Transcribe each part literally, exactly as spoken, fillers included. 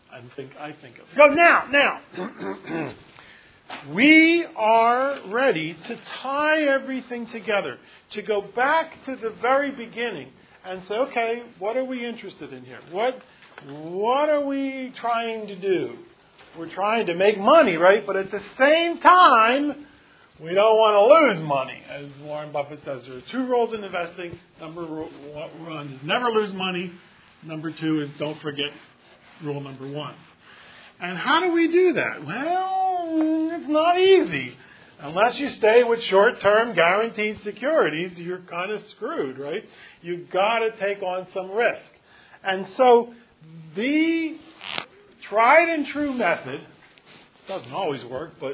I think I think of. So now, now, we are ready to tie everything together, to go back to the very beginning and say, okay, what are we interested in here? What what are we trying to do? We're trying to make money, right? But at the same time, we don't want to lose money. As Warren Buffett says, there are two rules in investing. Number one is never lose money. Number two is don't forget rule number one. And how do we do that? Well, it's not easy. Unless you stay with short-term guaranteed securities, you're kind of screwed, right? You've got to take on some risk. And so the tried and true method, doesn't always work, but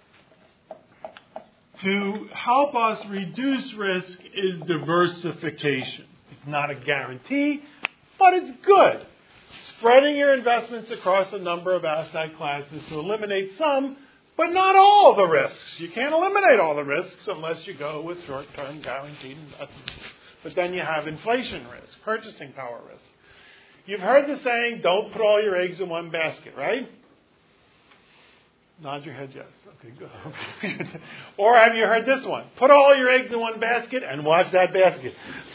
to help us reduce risk is diversification. It's not a guarantee, but it's good. Spreading your investments across a number of asset classes to eliminate some, but not all the risks. You can't eliminate all the risks unless you go with short-term guaranteed investments. But then you have inflation risk, purchasing power risk. You've heard the saying, don't put all your eggs in one basket, right? Nod your head yes. Okay, good. Or have you heard this one? Put all your eggs in one basket and watch that basket.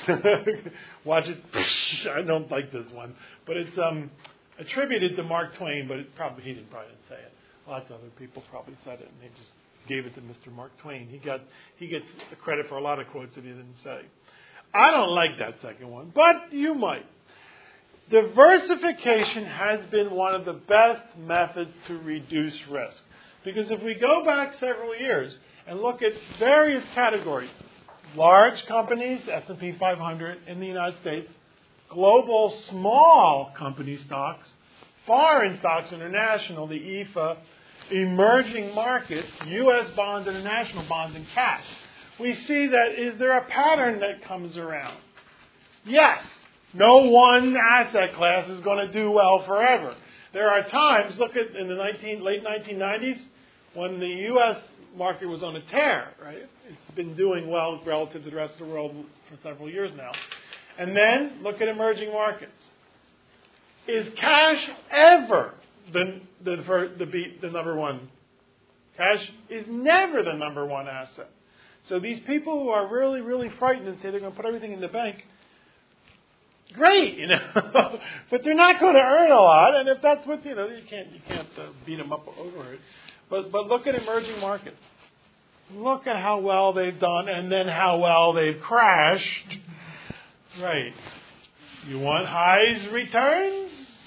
Watch it. I don't like this one. But it's um, attributed to Mark Twain, but it probably he didn't probably didn't say it. Lots of other people probably said it, and they just gave it to Mister Mark Twain. He got he gets the credit for a lot of quotes that he didn't say. I don't like that second one, but you might. Diversification has been one of the best methods to reduce risk. Because if we go back several years and look at various categories, large companies, S and P five hundred in the United States, global small company stocks, foreign stocks international, the E F A, emerging markets, U S bonds, international bonds, and cash, we see that is there a pattern that comes around? Yes. No one asset class is going to do well forever. There are times, look at in the nineteen, late nineteen nineties, when the U S market was on a tear, right? It's been doing well relative to the rest of the world for several years now. And then look at emerging markets. Is cash ever the the the, the, the number one? Cash is never the number one asset. So these people who are really, really frightened and say they're going to put everything in the bank, great, you know, but they're not going to earn a lot. And if that's what you know, you can't you can't uh, beat them up over it. But but look at emerging markets. Look at how well they've done, and then how well they've crashed. Right. You want highs returns?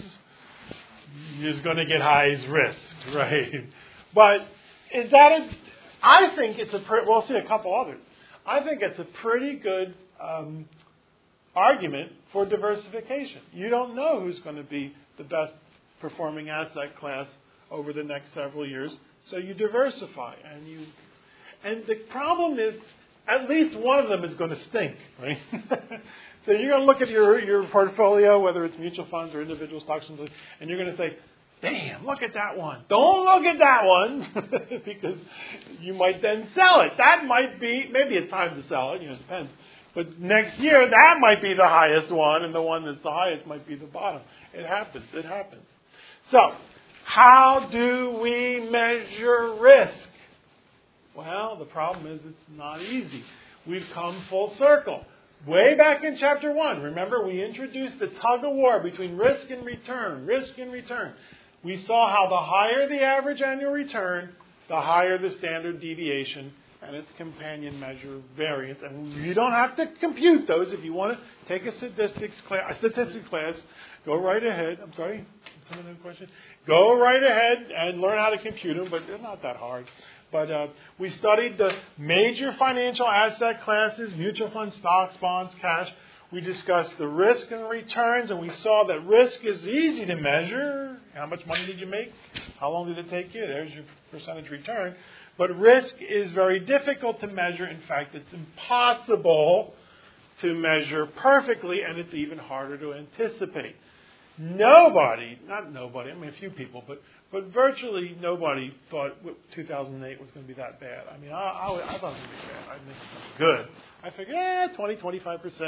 You're just going to get highs risk, right? But is that a? I think it's a. We'll see a couple others. I think it's a pretty good um, argument for diversification. You don't know who's going to be the best performing asset class over the next several years, so you diversify, and you. And the problem is, at least one of them is going to stink, right? So you're going to look at your your portfolio, whether it's mutual funds or individual stocks, and you're going to say, damn, look at that one. Don't look at that one, because you might then sell it. That might be, maybe it's time to sell it, you know, it depends. But next year, that might be the highest one, and the one that's the highest might be the bottom. It happens. It happens. So, how do we measure risk? Well, the problem is it's not easy. We've come full circle. Way back in chapter one, remember we introduced the tug of war between risk and return, risk and return. We saw how the higher the average annual return, the higher the standard deviation and its companion measure variance. And you don't have to compute those. If you want to take a statistics class, a statistics class, go right ahead. I'm sorry, someone had a question? Go right ahead and learn how to compute them, but they're not that hard. But uh, we studied the major financial asset classes, mutual funds, stocks, bonds, cash. We discussed the risk and returns, and we saw that risk is easy to measure. How much money did you make? How long did it take you? There's your percentage return. But risk is very difficult to measure. In fact, it's impossible to measure perfectly, and it's even harder to anticipate. Nobody, not nobody, I mean a few people, but but virtually nobody thought two thousand eight was going to be that bad. I mean, I, I, I thought it was going to be bad. I think it was good. I figured, eh, twenty, twenty-five percent.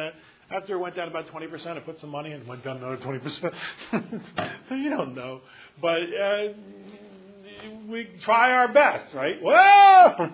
After it went down about twenty percent, I put some money in and went down another twenty percent. So you don't know. But uh, we try our best, right? Whoa!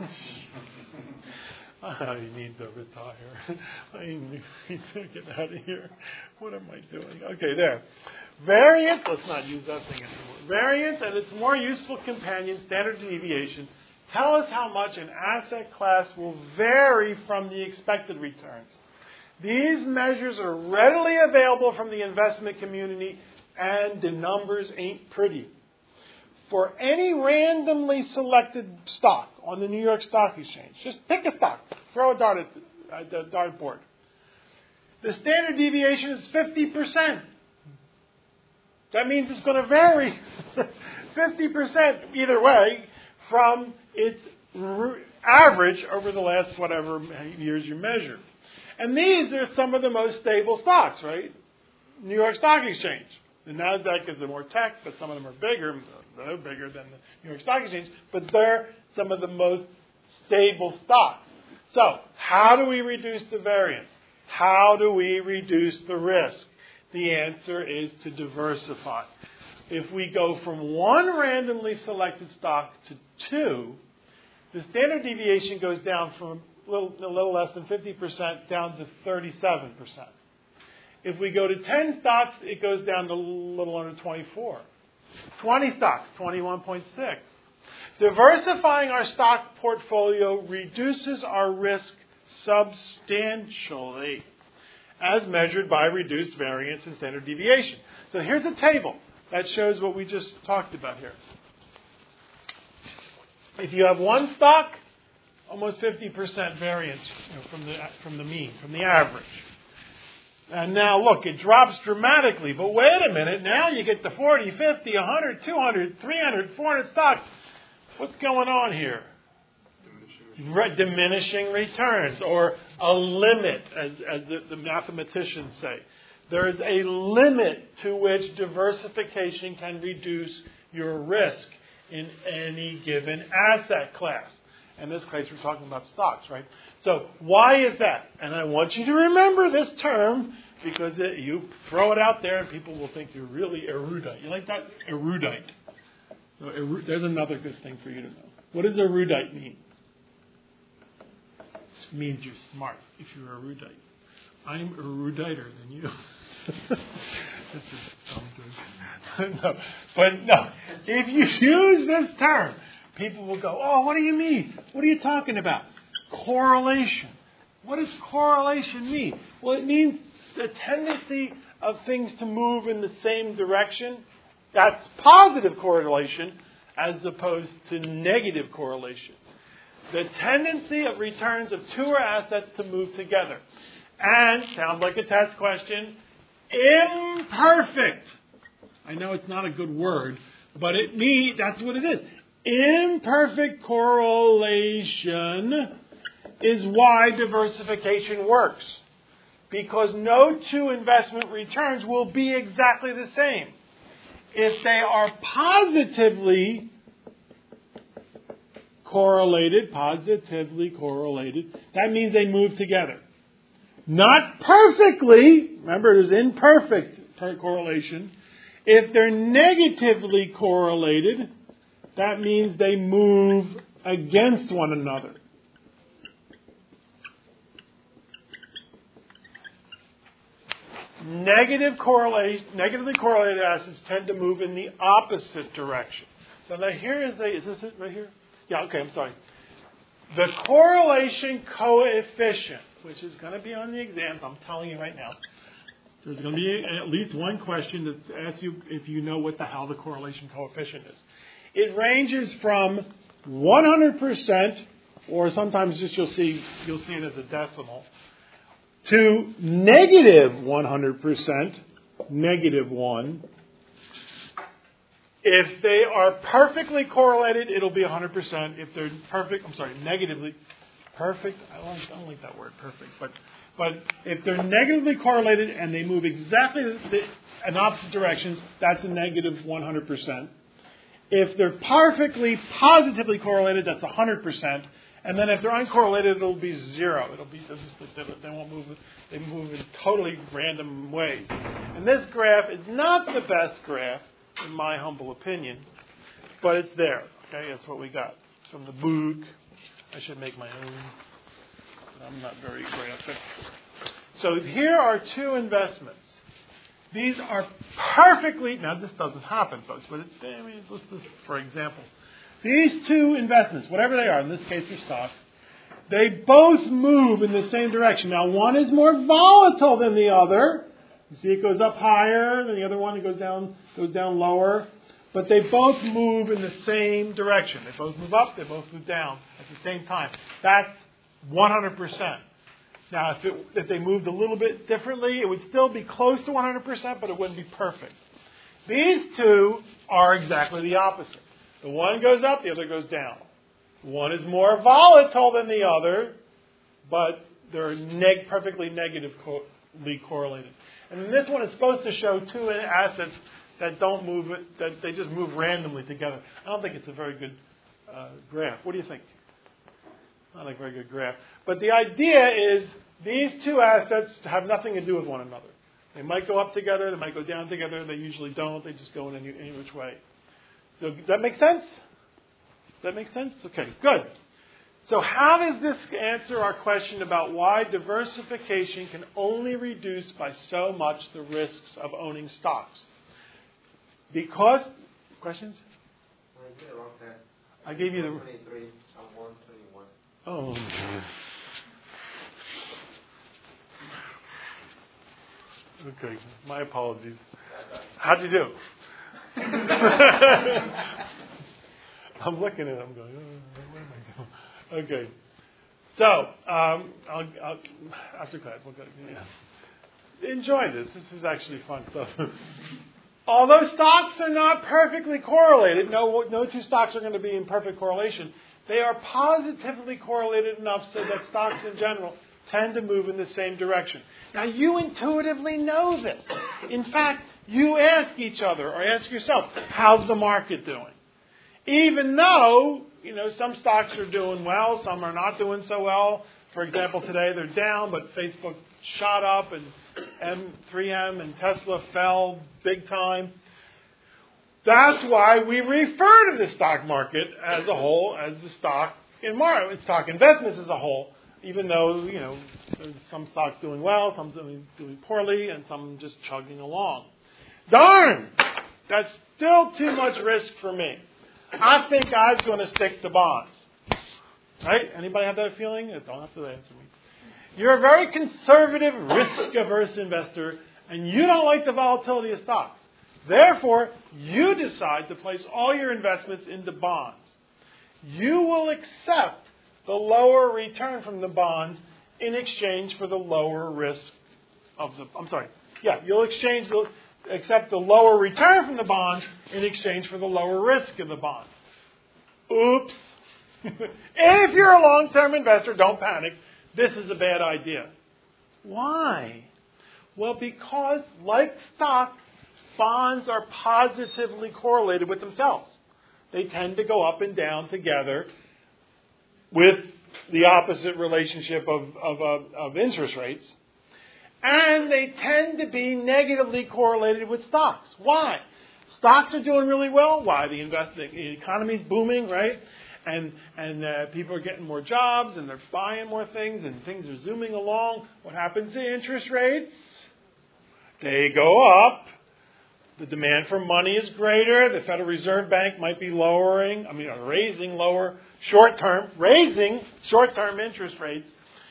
I need to retire. I need to get out of here. What am I doing? Okay, there. Variance, let's not use that thing anymore. Variance and its more useful companion, standard deviation, tell us how much an asset class will vary from the expected returns. These measures are readily available from the investment community, and the numbers ain't pretty. For any randomly selected stock on the New York Stock Exchange, just pick a stock, throw a dart at the dartboard. The standard deviation is fifty percent. That means it's going to vary fifty percent either way from its average over the last whatever years you measure. And these are some of the most stable stocks, right? New York Stock Exchange. The NASDAQ is more tech, but some of them are bigger. They're bigger than the New York Stock Exchange, but they're some of the most stable stocks. So, how do we reduce the variance? How do we reduce the risk? The answer is to diversify. If we go from one randomly selected stock to two, the standard deviation goes down from a little, a little less than fifty percent down to thirty-seven percent. If we go to ten stocks, it goes down to a little under twenty-four. twenty stocks, twenty-one point six. Diversifying our stock portfolio reduces our risk substantially, as measured by reduced variance and standard deviation. So here's a table that shows what we just talked about here. If you have one stock, almost fifty percent variance, you know, from the from the mean, from the average. And now look, it drops dramatically, but wait a minute, now you get the forty, fifty, one hundred, two hundred, three hundred, four hundred stocks. What's going on here? Re- diminishing returns, or a limit, as, as the, the mathematicians say. There is a limit to which diversification can reduce your risk in any given asset class. In this case, we're talking about stocks, right? So why is that? And I want you to remember this term, because it, you throw it out there and people will think you're really erudite. You like that? Erudite. So eru- there's another good thing for you to know. What does erudite mean? It means you're smart if you're erudite. I'm eruditer than you. That's a dumb thing. No, but no. If you use this term, people will go, oh, what do you mean? What are you talking about? Correlation. What does correlation mean? Well, it means the tendency of things to move in the same direction. That's positive correlation as opposed to negative correlation. The tendency of returns of two or assets to move together. And, sounds like a test question, imperfect. I know it's not a good word, but it means that's what it is. Imperfect correlation is why diversification works. Because no two investment returns will be exactly the same. If they are positively correlated, positively correlated, that means they move together. Not perfectly, remember it is imperfect correlation. If they're negatively correlated, that means they move against one another. Negative correlation, negatively correlated assets tend to move in the opposite direction. So now here is a, is this it right here? Yeah, okay, I'm sorry. The correlation coefficient, which is going to be on the exams, I'm telling you right now. There's going to be at least one question that asks you if you know what the hell the correlation coefficient is. It ranges from one hundred percent, or sometimes just you'll see you'll see it as a decimal, to negative one hundred percent, negative one. If they are perfectly correlated, it'll be one hundred percent. If they're perfect, I'm sorry, negatively perfect. I don't, I don't like that word, perfect, but but if they're negatively correlated and they move exactly the, in opposite directions, that's a negative one hundred percent. If they're perfectly positively correlated, that's one hundred percent. And then if they're uncorrelated, it'll be zero. It'll be just, they won't move. They move in totally random ways. And this graph is not the best graph, in my humble opinion, but it's there. Okay, that's what we got from the book. I should make my own. I'm not very graphic. So here are two investments. These are perfectly, now this doesn't happen, folks, but it's, I mean, let's just, for example, these two investments, whatever they are, in this case they're stocks, they both move in the same direction. Now one is more volatile than the other. You see it goes up higher than the other one, it goes down, goes down lower. But they both move in the same direction. They both move up, they both move down at the same time. That's one hundred percent. Now, if, it, if they moved a little bit differently, it would still be close to one hundred percent, but it wouldn't be perfect. These two are exactly the opposite. The one goes up, the other goes down. One is more volatile than the other, but they're neg- perfectly negatively correlated. And this one is supposed to show two assets that don't move, that they just move randomly together. I don't think it's a very good uh, graph. What do you think? Not a very good graph. But the idea is these two assets have nothing to do with one another. They might go up together, they might go down together, they usually don't, they just go in any, any which way. So does that make sense? Does that make sense? Okay, good. So how does this answer our question about why diversification can only reduce by so much the risks of owning stocks? Because, questions? I gave you the... Oh. Okay, my apologies. How'd you do? I'm looking at it, I'm going, oh, what am I doing? Okay. So, um, I'll, I'll, after class, we'll go. Yeah. Enjoy this. This is actually fun stuff. Although stocks are not perfectly correlated, no, no two stocks are going to be in perfect correlation, they are positively correlated enough so that stocks in general tend to move in the same direction. Now, you intuitively know this. In fact, you ask each other or ask yourself, how's the market doing? Even though, you know, some stocks are doing well, some are not doing so well. For example, today they're down, but Facebook shot up and M three M and Tesla fell big time. That's why we refer to the stock market as a whole as the stock in market, stock investments as a whole, even though, you know, there's some stocks doing well, some doing, doing poorly, and some just chugging along. Darn! That's still too much risk for me. I think I'm going to stick to bonds. Right? Anybody have that feeling? Don't have to answer me. You're a very conservative, risk-averse investor, and you don't like the volatility of stocks. Therefore, you decide to place all your investments into bonds. You will accept the lower return from the bonds in exchange for the lower risk of the... I'm sorry. Yeah, you'll exchange the, accept the lower return from the bonds in exchange for the lower risk of the bonds. Oops. If you're a long-term investor, don't panic. This is a bad idea. Why? Well, because like stocks, bonds are positively correlated with themselves. They tend to go up and down together with the opposite relationship of, of, of, of interest rates. And they tend to be negatively correlated with stocks. Why? Stocks are doing really well. Why? The, invest- the economy's booming, right? And and uh, people are getting more jobs, and they're buying more things, and things are zooming along. What happens to interest rates? They go up. The demand for money is greater. The Federal Reserve Bank might be lowering, I mean, raising lower short-term, raising short-term interest rates.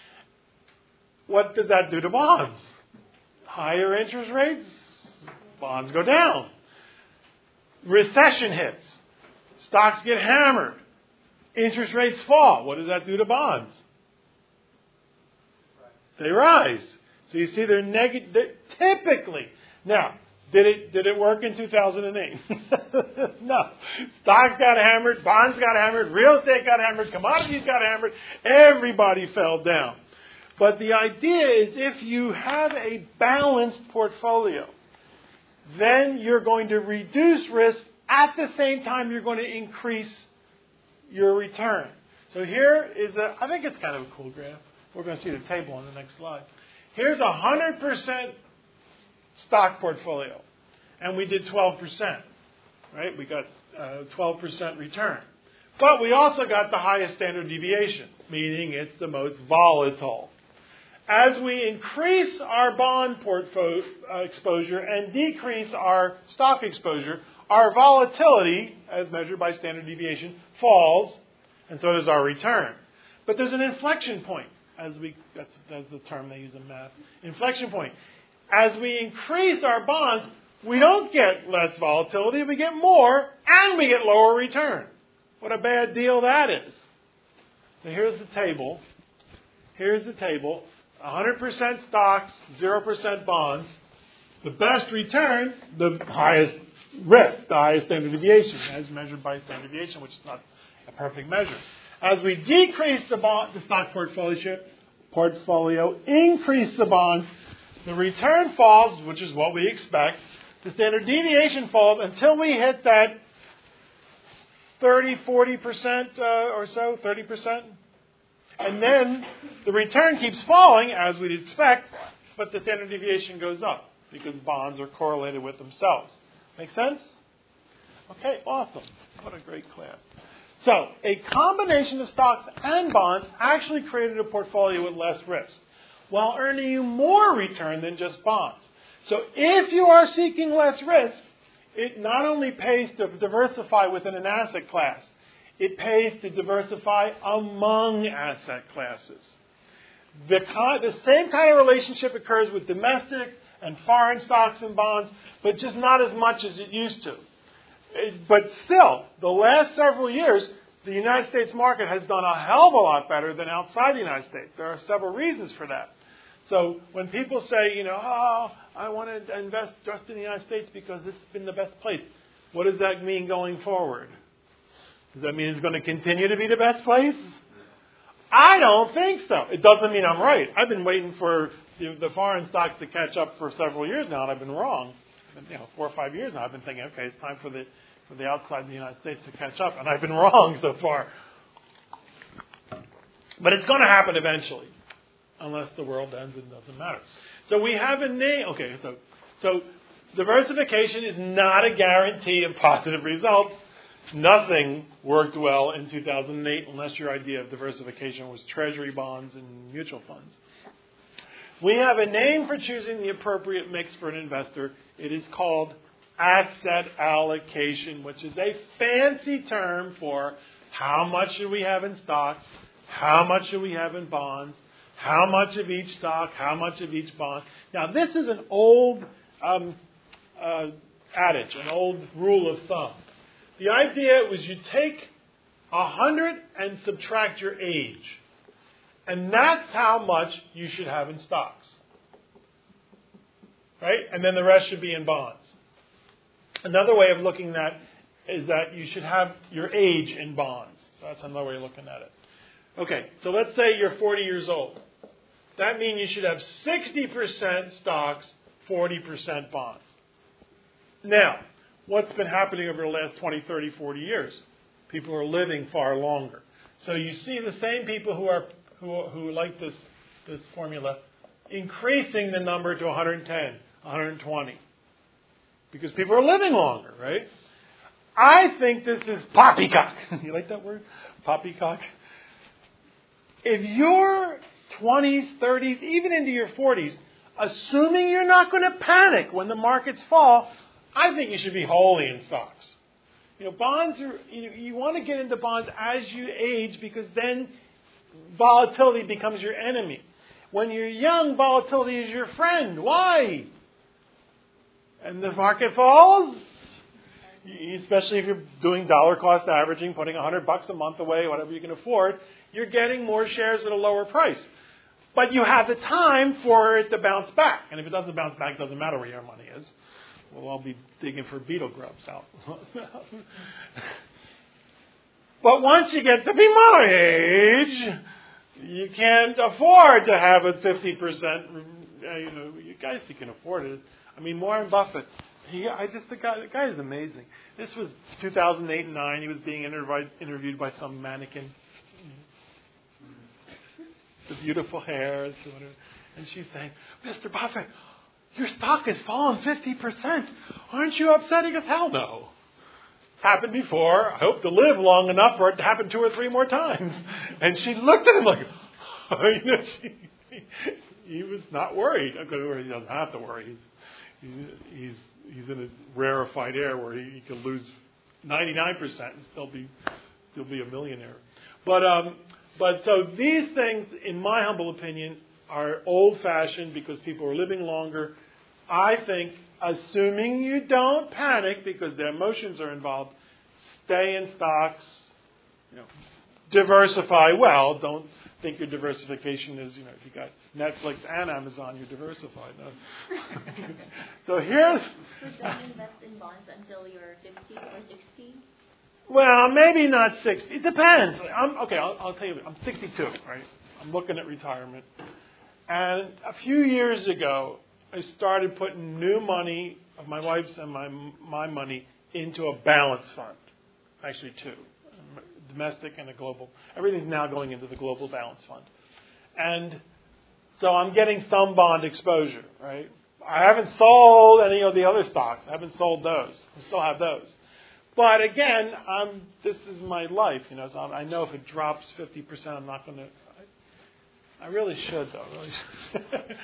What does that do to bonds? Higher interest rates, bonds go down. Recession hits. Stocks get hammered. Interest rates fall. What does that do to bonds? They rise. So you see they're negative typically. Now, did it did it work in two thousand eight? No. Stocks got hammered, bonds got hammered, real estate got hammered, commodities got hammered, everybody fell down. But the idea is if you have a balanced portfolio, then you're going to reduce risk. At the same time, you're going to increase your return. So here is a, I think it's kind of a cool graph. We're going to see the table on the next slide. Here's a one hundred percent stock portfolio. And we did twelve percent. Right? We got uh, twelve percent return. But we also got the highest standard deviation, meaning it's the most volatile. As we increase our bond portfolio uh, exposure and decrease our stock exposure, our volatility, as measured by standard deviation, falls, and so does our return. But there's an inflection point, as we that's, that's the term they use in math. Inflection point. As we increase our bonds, we don't get less volatility, we get more, and we get lower return. What a bad deal that is. So here's the table. Here's the table. one hundred percent stocks, zero percent bonds. The best return, the highest risk, the highest standard deviation, as measured by standard deviation, which is not a perfect measure. As we decrease the, bond, the stock portfolio, portfolio, increase the bonds, the return falls, which is what we expect. The standard deviation falls until we hit that thirty, forty percent uh, or so, thirty percent. And then the return keeps falling, as we'd expect, but the standard deviation goes up because bonds are correlated with themselves. Make sense? Okay, awesome. What a great class. So, a combination of stocks and bonds actually created a portfolio with less risk, while earning you more return than just bonds. So, if you are seeking less risk, it not only pays to diversify within an asset class, it pays to diversify among asset classes. The, con- the same kind of relationship occurs with domestic and foreign stocks and bonds, but just not as much as it used to. It, but still, the last several years, the United States market has done a hell of a lot better than outside the United States. There are several reasons for that. So when people say, you know, oh, I want to invest just in the United States because this has been the best place, what does that mean going forward? Does that mean it's going to continue to be the best place? I don't think so. It doesn't mean I'm right. I've been waiting for the, the foreign stocks to catch up for several years now, and I've been wrong. You know, four or five years now, I've been thinking, okay, it's time for the for the outside of the United States to catch up, and I've been wrong so far. But it's going to happen eventually, unless the world ends. It doesn't matter. So we have a name. Okay, so so diversification is not a guarantee of positive results. Nothing worked well in two thousand eight unless your idea of diversification was treasury bonds and mutual funds. We have a name for choosing the appropriate mix for an investor. It is called asset allocation, which is a fancy term for how much should we have in stocks, how much should we have in bonds, how much of each stock, how much of each bond. Now, this is an old um, uh, adage, an old rule of thumb. The idea was you take one hundred and subtract your age. And that's how much you should have in stocks. Right? And then the rest should be in bonds. Another way of looking at that is that you should have your age in bonds. So that's another way of looking at it. Okay, so let's say you're forty years old. That means you should have sixty percent stocks, forty percent bonds. Now, what's been happening over the last twenty, thirty, forty years? People are living far longer. So you see the same people who are who, who like this, this formula increasing the number to one hundred ten, one hundred twenty. Because people are living longer, right? I think this is poppycock. You like that word? Poppycock? If you're twenties, thirties, even into your forties, assuming you're not going to panic when the markets fall, I think you should be wholly in stocks. You know, bonds are, you, you want to get into bonds as you age because then volatility becomes your enemy. When you're young, volatility is your friend. Why? And the market falls, especially if you're doing dollar cost averaging, putting one hundred bucks a month away, whatever you can afford, you're getting more shares at a lower price. But you have the time for it to bounce back. And if it doesn't bounce back, it doesn't matter where your money is. We'll all be digging for beetle grubs out. But once you get to be my age, you can't afford to have a fifty percent. You know, you guys who can afford it. I mean, Warren Buffett. He, I just the guy. The guy is amazing. This was two thousand eight and nine. He was being interviewed interviewed by some mannequin the beautiful hair. And she's saying, Mister Buffett, your stock has fallen fifty percent. Aren't you upset? He goes, hell no. It's happened before. I hope to live long enough for it to happen two or three more times. And she looked at him like, you know, she, he was not worried. He doesn't have to worry. He's, he's, he's in a rarefied air where he, he could lose ninety-nine percent and still be, still be a millionaire. But, um, but so these things, in my humble opinion, are old-fashioned because people are living longer. I think, assuming you don't panic because the emotions are involved, stay in stocks, you know, diversify well. Don't think your diversification is, you know, if you got Netflix and Amazon, you're diversified. No. So here's... So don't invest in bonds until you're fifty or sixty? Well, maybe not sixty. It depends. I'm, okay, I'll, I'll tell you. I'm sixty-two, right? I'm looking at retirement. And a few years ago, I started putting new money of my wife's and my my money into a balance fund. Actually, two. Domestic and a global. Everything's now going into the global balance fund. And so I'm getting some bond exposure, right? I haven't sold any of the other stocks. I haven't sold those. I still have those. But again, I'm, this is my life, you know. So I know if it drops fifty percent, I'm not going to. I really should, though. Really should.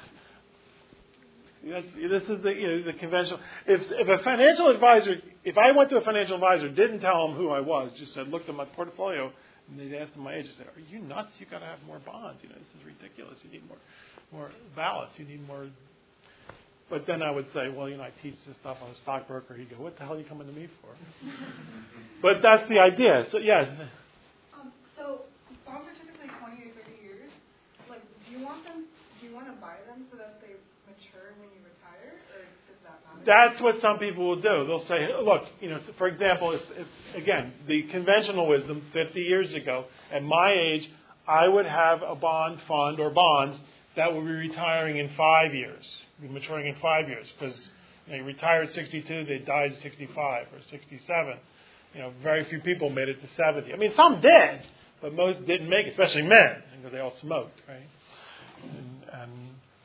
That's, this is the, you know, the conventional. If, if a financial advisor, if I went to a financial advisor, didn't tell them who I was, just said, looked at my portfolio, and they asked them my age, I said, "Are you nuts? You got to have more bonds. You know, this is ridiculous. You need more, more ballast. You need more." But then I would say, well, you know, I teach this stuff. I'm a stockbroker. He'd go, "What the hell are you coming to me for?" But that's the idea. So yeah. Um, so bonds are typically twenty or thirty years. Like, do you want them? Do you want to buy them so that they mature when you retire, or does that matter? That's what some people will do. They'll say, look, you know, for example, if, if, again, the conventional wisdom fifty years ago, at my age, I would have a bond fund or bonds that would be retiring in five years, be maturing in five years, because you know, you retire at sixty-two, they died at sixty-five or sixty-seven. You know, very few people made it to seventy. I mean, some did, but most didn't make it, especially men, because they all smoked, right? And, and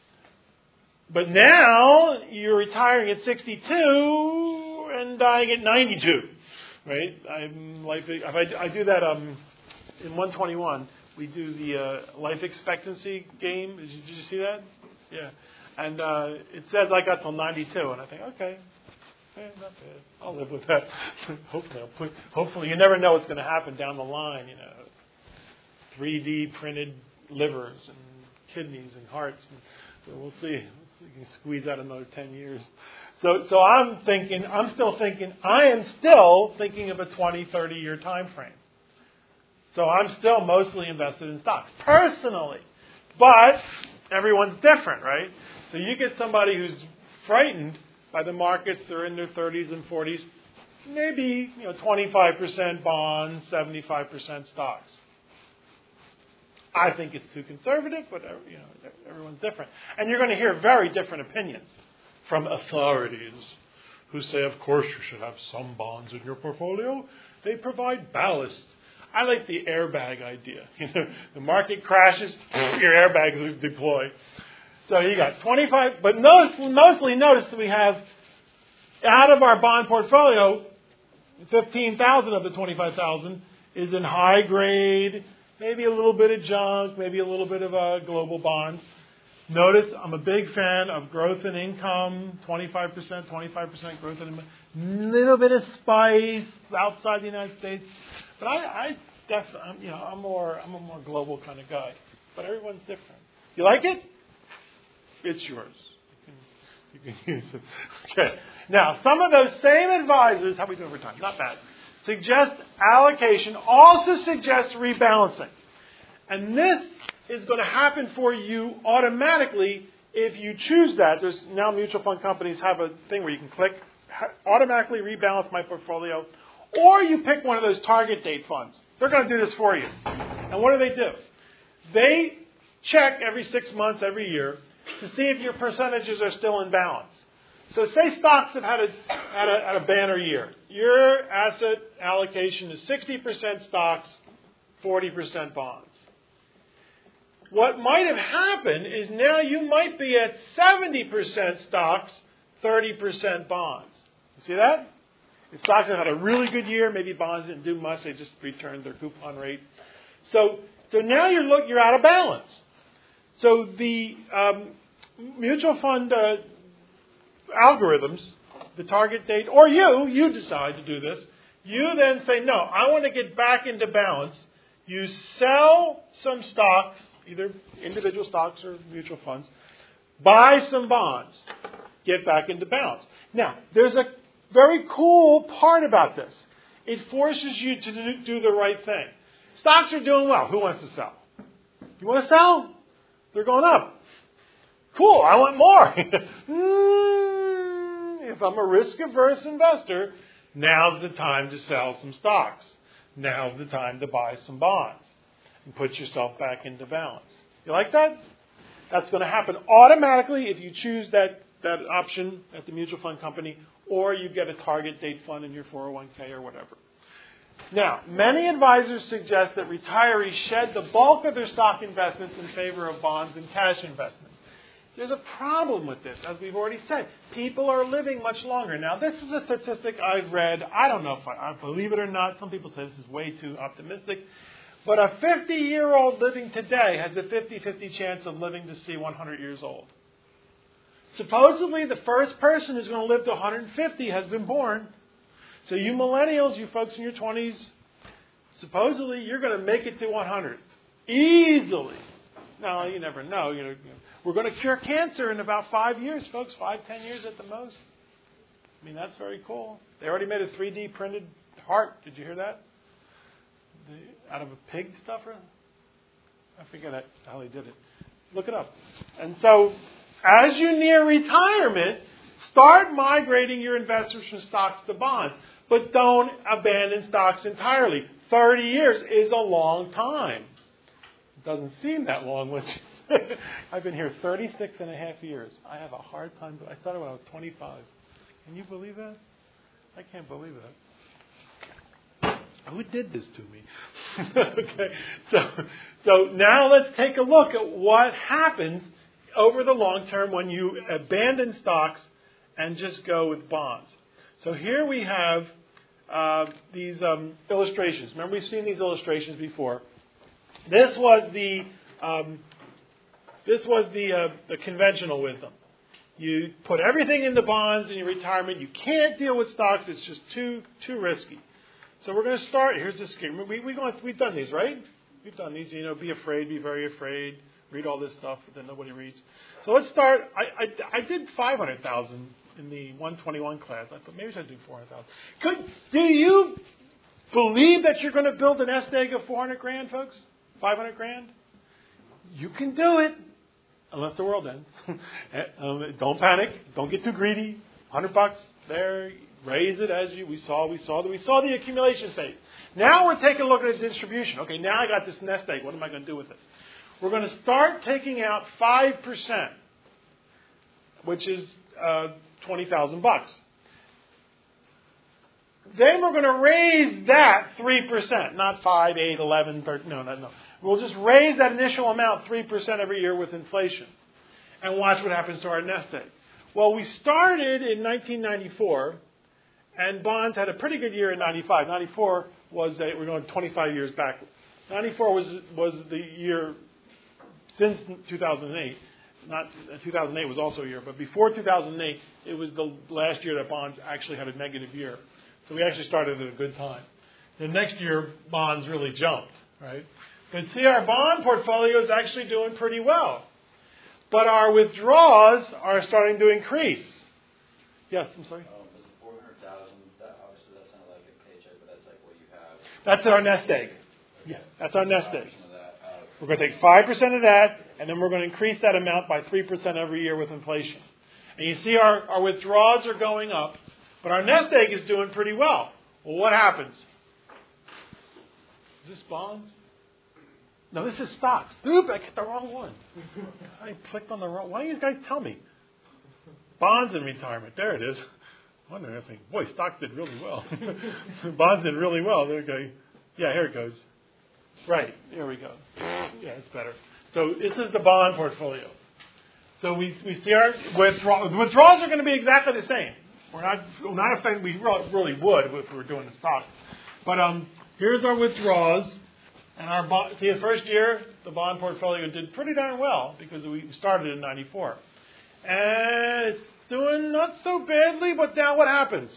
But now you're retiring at sixty-two and dying at ninety-two, right? I'm like, if I, I do that um, in one twenty-one, we do the uh, life expectancy game. Did you, did you see that? Yeah. And uh, it says I got till ninety-two, and I think, okay, eh, not bad. I'll live with that. hopefully, I'll put, hopefully, you never know what's going to happen down the line. You know, three D printed livers and kidneys and hearts. And so we'll see. You can squeeze out another ten years. So so I'm thinking, I'm still thinking, I am still thinking of a twenty, thirty year time frame. So I'm still mostly invested in stocks, personally. But everyone's different, right? So you get somebody who's frightened by the markets, they're in their thirties and forties, maybe, you know, twenty-five percent bonds, seventy-five percent stocks. I think it's too conservative, but you know, everyone's different. And you're going to hear very different opinions from authorities who say, of course, you should have some bonds in your portfolio. They provide ballast. I like the airbag idea. You know, the market crashes, your airbags are deployed. So you got twenty-five, but mostly, mostly notice that we have, out of our bond portfolio, fifteen thousand of the twenty-five thousand is in high grade, maybe a little bit of junk, maybe a little bit of uh, global bonds. Notice I'm a big fan of growth in income, twenty-five percent, twenty-five percent growth in income. Little bit of spice outside the United States. But I, I definitely, I'm, you know, I'm more, I'm a more global kind of guy. But everyone's different. You like it? It's yours. You can, you can use it. Okay. Now, some of those same advisors, how are we doing over time? Not bad. Suggest allocation, also suggests rebalancing. And this is going to happen for you automatically if you choose that. There's now mutual fund companies have a thing where you can click, automatically rebalance my portfolio, or you pick one of those target date funds. They're going to do this for you. And what do they do? They check every six months, every year, to see if your percentages are still in balance. So say stocks have had a, had a, had a banner year. Your asset allocation is sixty percent stocks, forty percent bonds. what might have happened is now you might be at seventy percent stocks, thirty percent bonds. You see that? If stocks have had a really good year, maybe bonds didn't do much, they just returned their coupon rate. So, so now you're look, you're out of balance. So the um, mutual fund uh, algorithms, the target date, or you, you decide to do this. You then say, no, I want to get back into balance. You sell some stocks, either individual stocks or mutual funds, buy some bonds, get back into balance. Now, there's a very cool part about this. It forces you to do, do the right thing. Stocks are doing well. Who wants to sell? You want to sell? They're going up. Cool, I want more. mm, if I'm a risk-averse investor, now's the time to sell some stocks. Now's the time to buy some bonds and put yourself back into balance. You like that? That's going to happen automatically if you choose that, that option at the mutual fund company, or you get a target date fund in your four oh one k or whatever. Now, many advisors suggest that retirees shed the bulk of their stock investments in favor of bonds and cash investments. There's a problem with this, as we've already said. People are living much longer. Now, this is a statistic I've read. I don't know if I, I believe it or not. Some people say this is way too optimistic. But a fifty-year-old living today has a fifty-fifty chance of living to see one hundred years old. Supposedly, the first person who's going to live to one hundred fifty has been born. So you millennials, you folks in your twenties, supposedly you're going to make it to one hundred. Easily. No, you never know. You know, we're going to cure cancer in about five years, folks. Five, ten years at the most. I mean, that's very cool. They already made a three D printed heart. Did you hear that? The, out of a pig stuffer? I forget how they did it. Look it up. And so, as you near retirement, start migrating your investors from stocks to bonds. But don't abandon stocks entirely. thirty years is a long time. It doesn't seem that long. Which I've been here thirty-six and a half years. I have a hard time. I started when I was twenty-five. Can you believe that? I can't believe that. Who did this to me? Okay. So, so now let's take a look at what happens over the long term when you abandon stocks and just go with bonds. So here we have uh, these um, illustrations. Remember, we've seen these illustrations before. This was the um, this was the uh, the conventional wisdom. You put everything into bonds in your retirement. You can't deal with stocks. It's just too too risky. So we're going to start. Here's the scheme. We, we going, we've done these, right? We've done these. You know, be afraid, be very afraid. Read all this stuff that nobody reads. So let's start. I I, I did five hundred thousand in the one twenty-one class. I thought maybe I should do four hundred thousand. Could do you believe that you're going to build a nest egg of four hundred grand, folks? five hundred grand? You can do it, unless the world ends. um, don't panic. Don't get too greedy. one hundred bucks there. Raise it as you we saw. We saw the we saw the accumulation phase. Now we're taking a look at the distribution. Okay, now I got this nest egg. What am I going to do with it? We're going to start taking out five percent, which is uh, twenty thousand bucks. Then we're going to raise that three percent, not five, eight, eleven, thirteen. No, no, no. We'll just raise that initial amount three percent every year with inflation, and watch what happens to our nest egg. Well, we started in nineteen ninety-four, and bonds had a pretty good year in ninety-five. ninety-four was a, we're going twenty-five years back. ninety-four was was the year since two thousand eight. Not two thousand eight was also a year, but before two thousand eight, it was the last year that bonds actually had a negative year. So we actually started at a good time. The next year, bonds really jumped, right? But see, our bond portfolio is actually doing pretty well. But our withdrawals are starting to increase. Yes, I'm sorry? Um, was it four hundred thousand? That, obviously, that's not like a paycheck, but that's like what you have. That's our nest egg. Yeah, that's our nest egg. That, uh, we're going to take five percent of that, and then we're going to increase that amount by three percent every year with inflation. And you see our, our withdrawals are going up, but our nest egg is doing pretty well. Well, what happens? Is this bonds? No, this is stocks. Oop, I hit the wrong one. I clicked on the wrong. Why don't you guys tell me? Bonds in retirement. There it is. I wonder, I think, boy, stocks did really well. Bonds did really well. Okay. Yeah, here it goes. Right. Here we go. Yeah, it's better. So this is the bond portfolio. So we, we see our withdrawals. Withdrawals are going to be exactly the same. We're not, we're not affected. We really would if we were doing the stock. But um, here's our withdrawals. And our bond, see, the first year, the bond portfolio did pretty darn well because we started in ninety-four. And it's doing not so badly, but now what happens?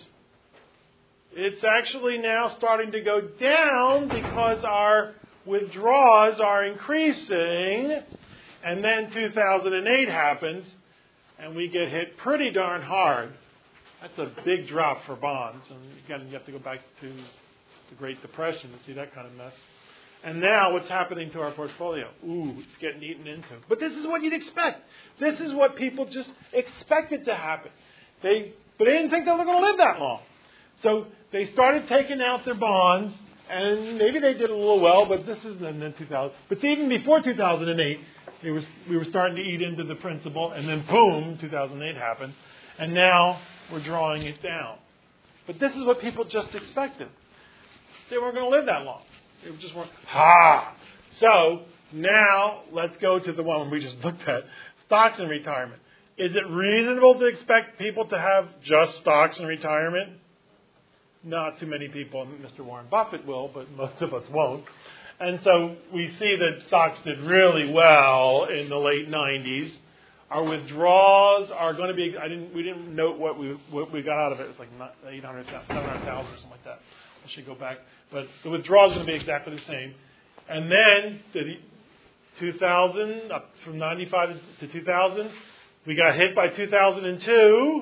It's actually now starting to go down because our withdrawals are increasing. And then two thousand eight happens, and we get hit pretty darn hard. That's a big drop for bonds. And again, you have to go back to the Great Depression to see that kind of mess. And now what's happening to our portfolio? Ooh, it's getting eaten into. But this is what you'd expect. This is what people just expected to happen. They, but they didn't think they were going to live that long. So they started taking out their bonds, and maybe they did a little well, but this is in two thousand. But even before two thousand eight, it was, we were starting to eat into the principal, and then boom, two thousand eight happened. And now we're drawing it down. But this is what people just expected. They weren't going to live that long. They just weren't. Ha! So now let's go to the one we just looked at, stocks in retirement. Is it reasonable to expect people to have just stocks in retirement? Not too many people. Mister Warren Buffett will, but most of us won't. And so we see that stocks did really well in the late nineties. Our withdrawals are going to be. I didn't. We didn't note what we what we got out of it. It's like eight hundred thousand, seven hundred thousand, or something like that. I should go back. But the withdrawal is going to be exactly the same. And then the two thousand, up from ninety-five to two thousand, we got hit by two thousand two.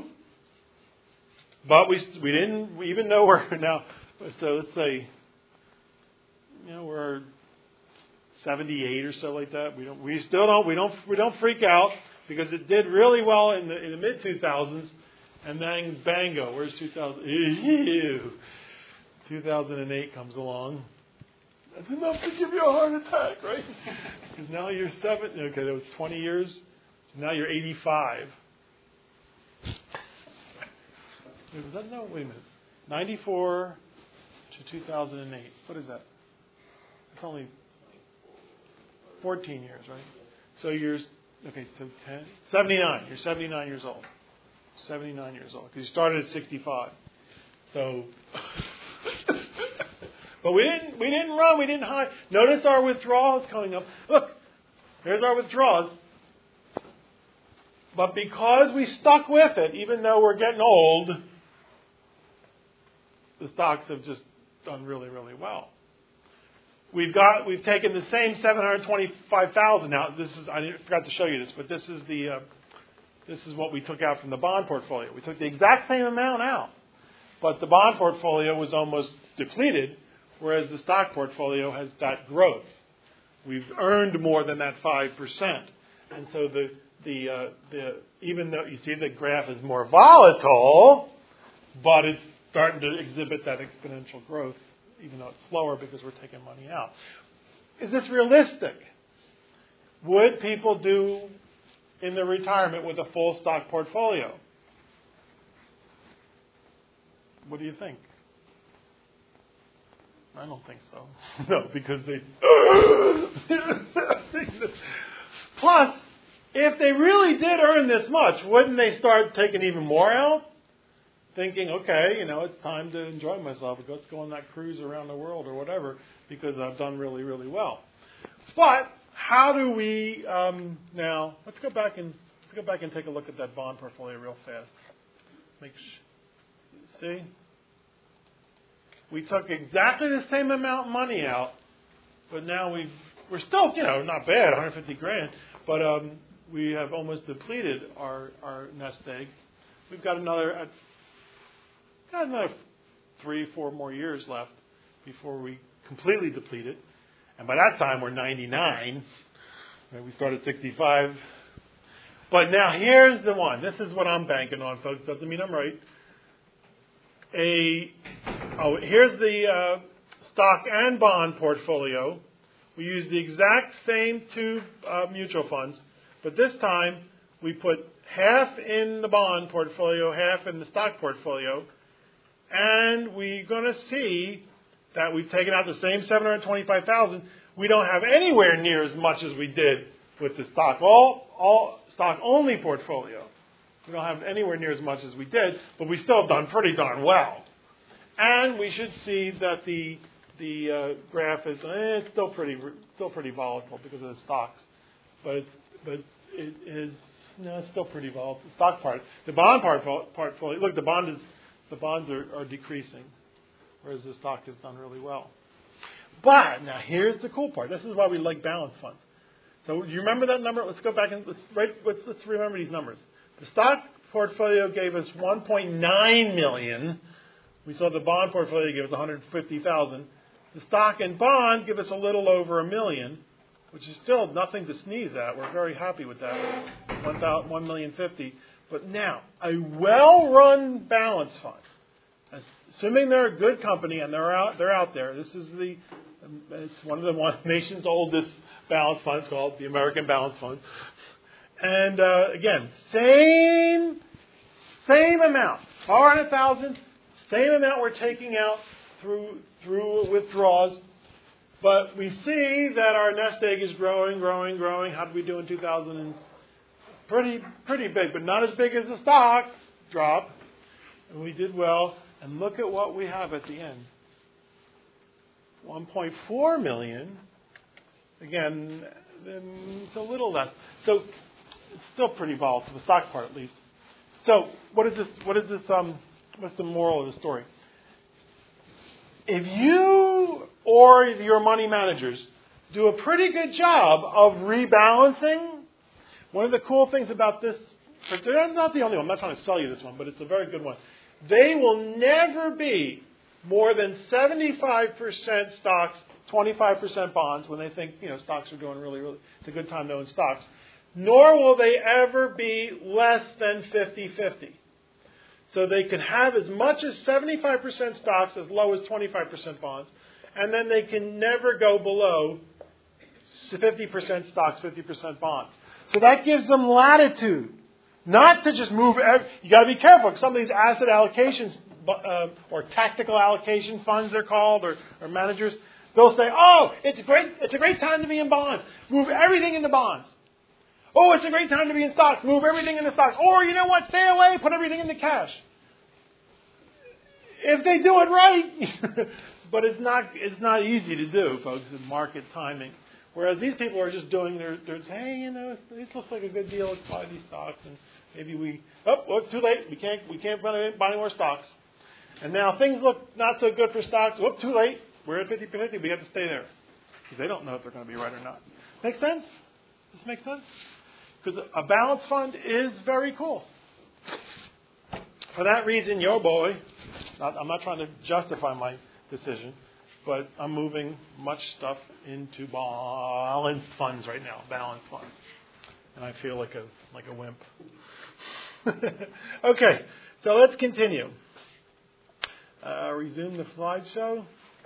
But we we didn't, even though we're now, so let's say, you know, we're seventy-eight or so like that. We don't, we still don't, we don't, we don't freak out because it did really well in the in the mid two thousands, and then bango, where's two thousand? Ew. two thousand eight comes along. That's enough to give you a heart attack, right? Because now you're seven. Okay, that was twenty years. Now you're eighty-five. Wait, was that, no, wait a minute. ninety-four to two thousand eight. What is that? It's only fourteen years, right? So you're, okay, so ten, seventy-nine. You're seventy-nine years old. seventy-nine years old. Because you started at sixty-five. So, but we didn't, we didn't run, we didn't hide. Notice our withdrawals coming up. Look, here's our withdrawals. But because we stuck with it, even though we're getting old, the stocks have just done really, really well. We've got, we've taken the same seven hundred twenty-five thousand. Now, this is, I forgot to show you this, but this is the, uh, this is what we took out from the bond portfolio. We took the exact same amount out, but the bond portfolio was almost depleted, whereas the stock portfolio has got growth. We've earned more than that five percent, and so the the uh, the even though you see the graph is more volatile, but it's starting to exhibit that exponential growth, even though it's slower because we're taking money out. Is this realistic? Would people do in their retirement with a full stock portfolio? What do you think? I don't think so. No, because they... Plus, if they really did earn this much, wouldn't they start taking even more out? Thinking, okay, you know, it's time to enjoy myself. Let's go on that cruise around the world or whatever because I've done really, really well. But how do we um, now? Let's go back and let's go back and take a look at that bond portfolio real fast. Make sh- see, we took exactly the same amount of money out, but now we we're still, you know, not bad, one hundred fifty grand, but um, we have almost depleted our our nest egg. We've got another. Uh, Got another three, four more years left before we completely deplete it. And by that time, we're ninety-nine. Right? We started sixty-five. But now here's the one. This is what I'm banking on, folks. Doesn't mean I'm right. A oh, here's the uh, stock and bond portfolio. We use the exact same two uh, mutual funds, but this time we put half in the bond portfolio, half in the stock portfolio. And we're going to see that we've taken out the same seven hundred twenty-five thousand. We don't have anywhere near as much as we did with the stock all all stock only portfolio. We don't have anywhere near as much as we did, but we still have done pretty darn well. And we should see that the the uh, graph is eh, it's still pretty still pretty volatile because of the stocks, but it's but it is no it's still pretty volatile. The stock part, the bond part portfolio. Look, the bond is the bonds are, are decreasing, whereas the stock has done really well. But now here's the cool part. This is why we like balance funds. So you remember that number? Let's go back and let's right, let's, let's remember these numbers. The stock portfolio gave us one point nine million. We saw the bond portfolio gave us one hundred fifty thousand. The stock and bond give us a little over a million, which is still nothing to sneeze at. We're very happy with that. one million fifty. But now, a well-run balance fund, assuming they're a good company and they're out, they're out there. This is the, it's one of the one, nation's oldest balance funds called the American Balance Fund. And uh, again, same, same amount, four hundred thousand, same amount we're taking out through through withdrawals. But we see that our nest egg is growing, growing, growing. How did we do in two thousand? Pretty, pretty big, but not as big as the stock drop. And we did well. And look at what we have at the end. one point four million. Again, it's a little less. So it's still pretty volatile, the stock part at least. So what is this? What is this? Um, what's the moral of the story? If you or your money managers do a pretty good job of rebalancing, one of the cool things about this, they're not the only one, I'm not trying to sell you this one, but it's a very good one. They will never be more than seventy-five percent stocks, twenty-five percent bonds when they think, you know, stocks are doing really, really, it's a good time to own stocks. Nor will they ever be less than fifty-fifty. So they can have as much as seventy-five percent stocks, as low as twenty-five percent bonds, and then they can never go below fifty percent stocks, fifty percent bonds. So that gives them latitude, not to just move. Every, you got to be careful. Some of these asset allocations uh, or tactical allocation funds, they're called, or, or managers, they'll say, "Oh, it's great. It's a great time to be in bonds. Move everything into bonds. Oh, it's a great time to be in stocks. Move everything into stocks. Or you know what? Stay away. Put everything into cash." If they do it right, but it's not. It's not easy to do, folks. In market timing. Whereas these people are just doing their, their hey, you know, this looks like a good deal. Let's buy these stocks, and maybe we, oh, look, too late. We can't, we can't buy any more stocks. And now things look not so good for stocks. Whoop, too late. We're at fifty fifty. We have to stay there because they don't know if they're going to be right or not. Make sense? Does this make sense? Because a balance fund is very cool. For that reason, yo boy, not, I'm not trying to justify my decision, but I'm moving much stuff into balance funds right now, balance funds. And I feel like a like a wimp. Okay, so let's continue. Uh, resume the slideshow.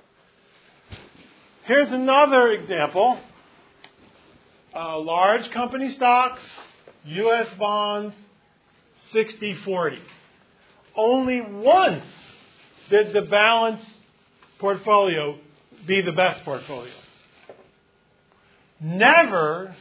Here's another example. Uh, large company stocks, U S bonds, sixty forty. Only once did the balance portfolio be the best portfolio. Never,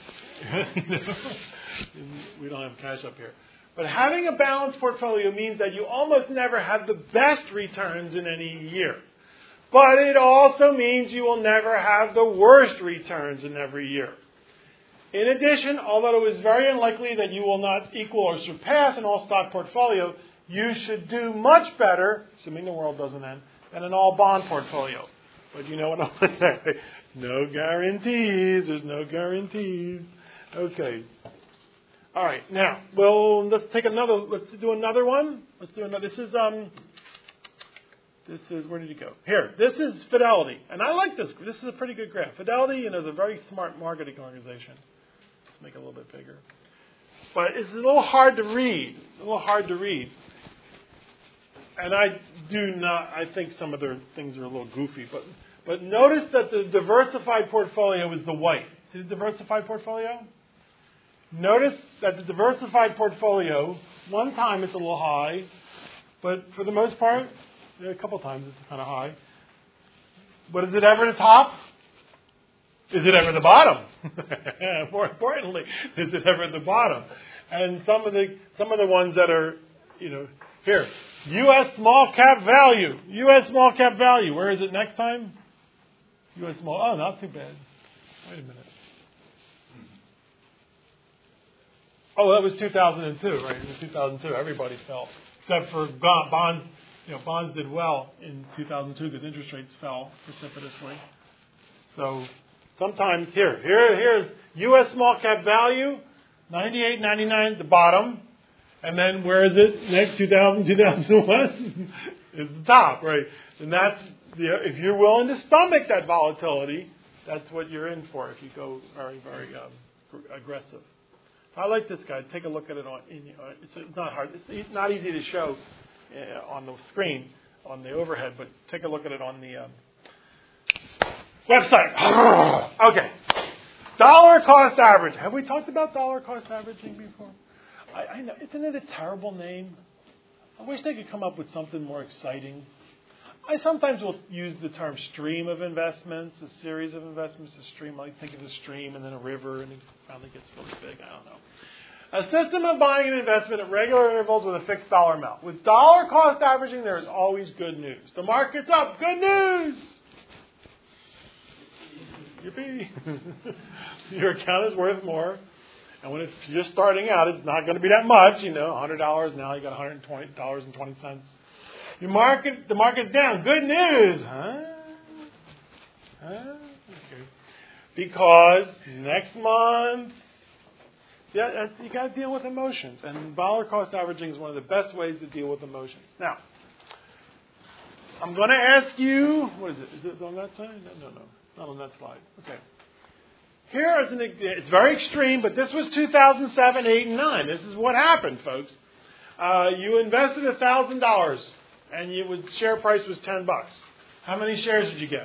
we don't have cash up here, but having a balanced portfolio means that you almost never have the best returns in any year. But it also means you will never have the worst returns in every year. In addition, although it is very unlikely that you will not equal or surpass an all-stock portfolio, you should do much better, assuming the world doesn't end, than an all-bond portfolio. But you know what I'm going to say. No guarantees. There's no guarantees. Okay. All right. Now, well, let's take another. Let's do another one. Let's do another. This is um. This is where did it go? Here. This is Fidelity, and I like this. This is a pretty good graph. Fidelity, you know, is a very smart marketing organization. Let's make it a little bit bigger. But it's a little hard to read. A little hard to read. And I do not, I think some of their things are a little goofy, but but notice that the diversified portfolio is the white. See the diversified portfolio? Notice that the diversified portfolio, one time it's a little high, but for the most part, a couple times it's kind of high. But is it ever the top? Is it ever the bottom? More importantly, is it ever the bottom? And some of the some of the ones that are, you know, here, U S small cap value. U S small cap value. Where is it next time? U S small. Oh, not too bad. Wait a minute. Oh, that was two thousand two, right? It was two thousand two. Everybody fell, except for bonds. You know, bonds did well in two thousand two because interest rates fell precipitously. So sometimes here, here, here's U S small cap value, ninety-eight, ninety-nine at the bottom, and then where is it? Next two thousand, two thousand one is the top, right? And that's the, if you're willing to stomach that volatility, that's what you're in for. If you go very, very um, aggressive. I like this guy. Take a look at it on. In, uh, it's not hard. It's not easy to show uh, on the screen on the overhead, but take a look at it on the um, website. Okay, dollar cost average. Have we talked about dollar cost averaging before? I, I know. Isn't it a terrible name? I wish they could come up with something more exciting. I sometimes will use the term stream of investments, a series of investments, a stream. I think of a stream and then a river, and it finally gets really big. I don't know. A system of buying an investment at regular intervals with a fixed dollar amount. With dollar cost averaging, there is always good news. The market's up. Good news! Yippee! Your account is worth more. And when it's just starting out, it's not going to be that much. You know, one hundred dollars. Now you got one hundred twenty dollars and twenty cents. Your market, the market's down. Good news, huh? Huh? Okay. Because next month, yeah, you got to deal with emotions, and dollar cost averaging is one of the best ways to deal with emotions. Now, I'm going to ask you, what is it? Is it on that side? No, no, no, not on that slide. Okay. Here is an. It's very extreme, but this was two thousand seven, eight, and nine. This is what happened, folks. Uh, you invested a thousand dollars. And you was share price was ten bucks. How many shares did you get?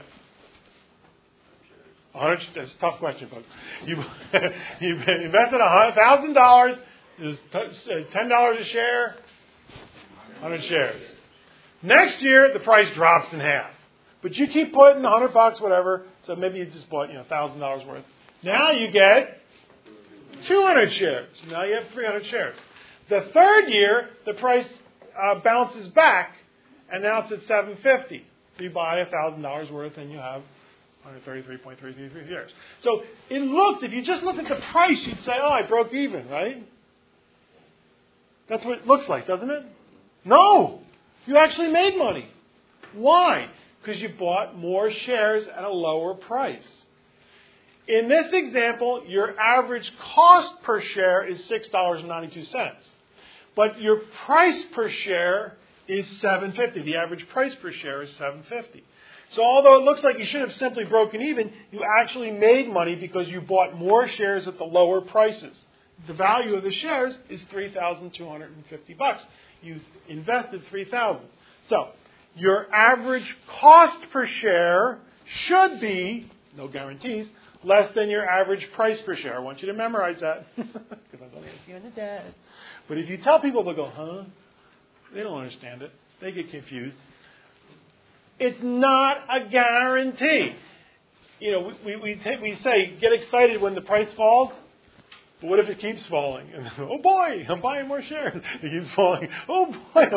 one hundred. That's a tough question, folks. You you invested a thousand dollars. Is ten dollars a share. one hundred shares. Next year, the price drops in half. But you keep putting one hundred bucks, whatever. So maybe you just bought, you know, one thousand dollars worth. Now you get two hundred shares. Now you have three hundred shares. The third year, the price uh, bounces back. And now it's at seven fifty. So you buy one thousand dollars worth and you have one hundred thirty-three point three three three shares. So it looks, if you just look at the price, you'd say, oh, I broke even, right? That's what it looks like, doesn't it? No! You actually made money. Why? Because you bought more shares at a lower price. In this example, your average cost per share is six dollars and ninety-two cents. But your price per share is seven fifty. The average price per share is seven fifty. So although it looks like you should have simply broken even, you actually made money because you bought more shares at the lower prices. The value of the shares is three thousand two hundred fifty bucks. You invested three thousand. So your average cost per share should be, no guarantees, less than your average price per share. I want you to memorize that because I'm going to ask you on the test. But if you tell people, they'll go, huh? They don't understand it. They get confused. It's not a guarantee. You know, we we, take, we say, get excited when the price falls. But what if it keeps falling? And, oh boy, I'm buying more shares. It keeps falling. Oh boy.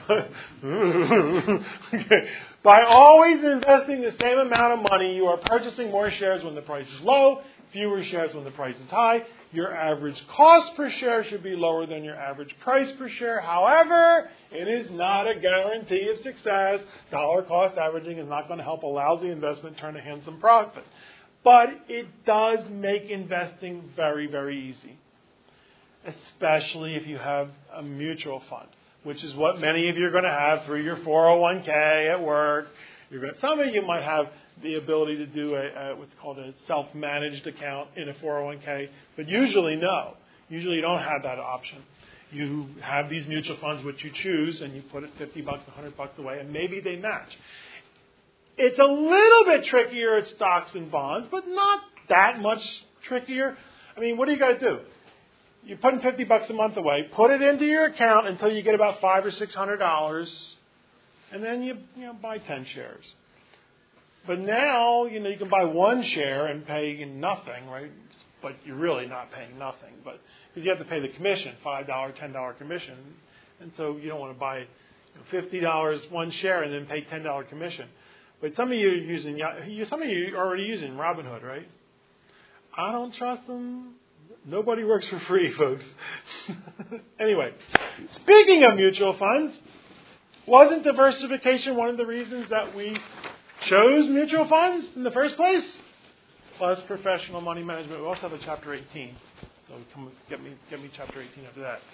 Okay. By always investing the same amount of money, you are purchasing more shares when the price is low, fewer shares when the price is high. Your average cost per share should be lower than your average price per share. However, it is not a guarantee of success. Dollar cost averaging is not going to help a lousy investment turn a handsome profit. But it does make investing very, very easy, especially if you have a mutual fund, which is what many of you are going to have through your four oh one k at work. You're going to, some of you might have the ability to do a, a what's called a self-managed account in a four oh one k, but usually no. Usually you don't have that option. You have these mutual funds which you choose, and you put it fifty bucks, one hundred bucks away, and maybe they match. It's a little bit trickier at stocks and bonds, but not that much trickier. I mean, what do you got to do? You're putting fifty bucks a month away. Put it into your account until you get about five or six hundred dollars, and then you you know buy ten shares. But now, you know, you can buy one share and pay nothing, right? But you're really not paying nothing. But because you have to pay the commission, five dollars, ten dollars commission. And so you don't want to buy you know, fifty dollars one share and then pay ten dollars commission. But some of you are using, some of you are already using Robinhood, right? I don't trust them. Nobody works for free, folks. Anyway, speaking of mutual funds, wasn't diversification one of the reasons that we chose mutual funds in the first place? Plus professional money management. We also have a chapter eighteen. So come get me get me chapter eighteen after that.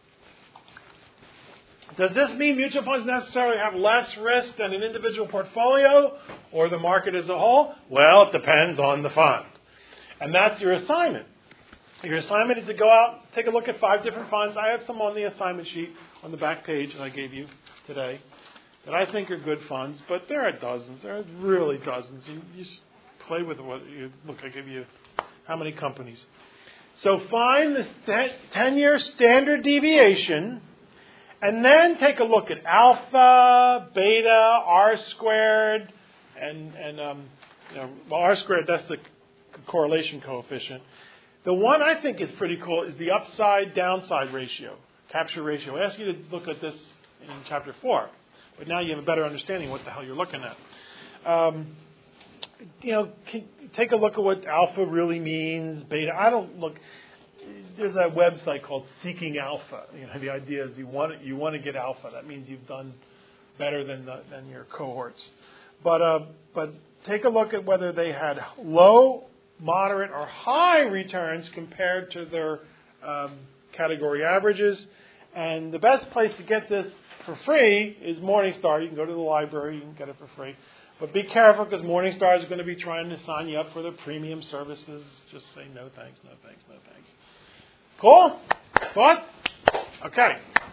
Does this mean mutual funds necessarily have less risk than an individual portfolio or the market as a whole? Well, it depends on the fund. And that's your assignment. Your assignment is to go out, take a look at five different funds. I have some on the assignment sheet on the back page that I gave you today that I think are good funds, but there are dozens. There are really dozens. You, you just play with what you look. I give you how many companies. So find the ten-year standard deviation, and then take a look at alpha, beta, R squared, and and um, you know, well, R squared. That's the correlation coefficient. The one I think is pretty cool is the upside-downside ratio, capture ratio. I asked you to look at this in chapter four, but now you have a better understanding of what the hell you're looking at. Um, you know, take a look at what alpha really means, beta. I don't look. There's a website called Seeking Alpha. You know, the idea is you want you want to get alpha. That means you've done better than the, than your cohorts. But uh, but take a look at whether they had low, moderate, or high returns compared to their um, category averages. And the best place to get this for free is Morningstar. You can go to the library, you can get it for free. But be careful because Morningstar is going to be trying to sign you up for the premium services. Just say no thanks, no thanks, no thanks. Cool? Thoughts? Okay.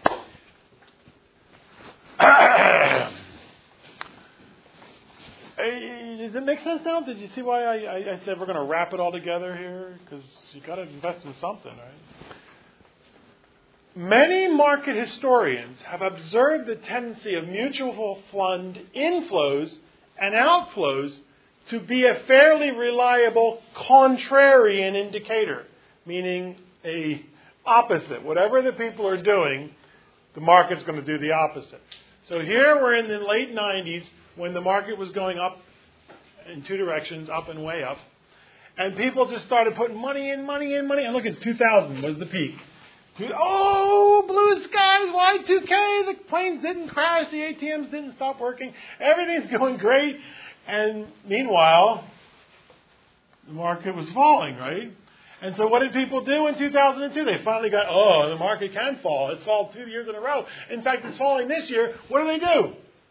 Hey, does it make sense now? Did you see why I, I, I said we're going to wrap it all together here? Because you got to invest in something, right? Many market historians have observed the tendency of mutual fund inflows and outflows to be a fairly reliable contrarian indicator, meaning a opposite. Whatever the people are doing, the market's going to do the opposite. So here we're in the late nineties when the market was going up in two directions, up and way up. And people just started putting money in, money in, money in. And look at two thousand was the peak. Oh, blue skies, Y two K, the planes didn't crash, the A T Ms didn't stop working. Everything's going great. And meanwhile, the market was falling, right? And so what did people do in two thousand two? They finally got, oh, the market can fall. It's fallen two years in a row. In fact, it's falling this year. What do they do?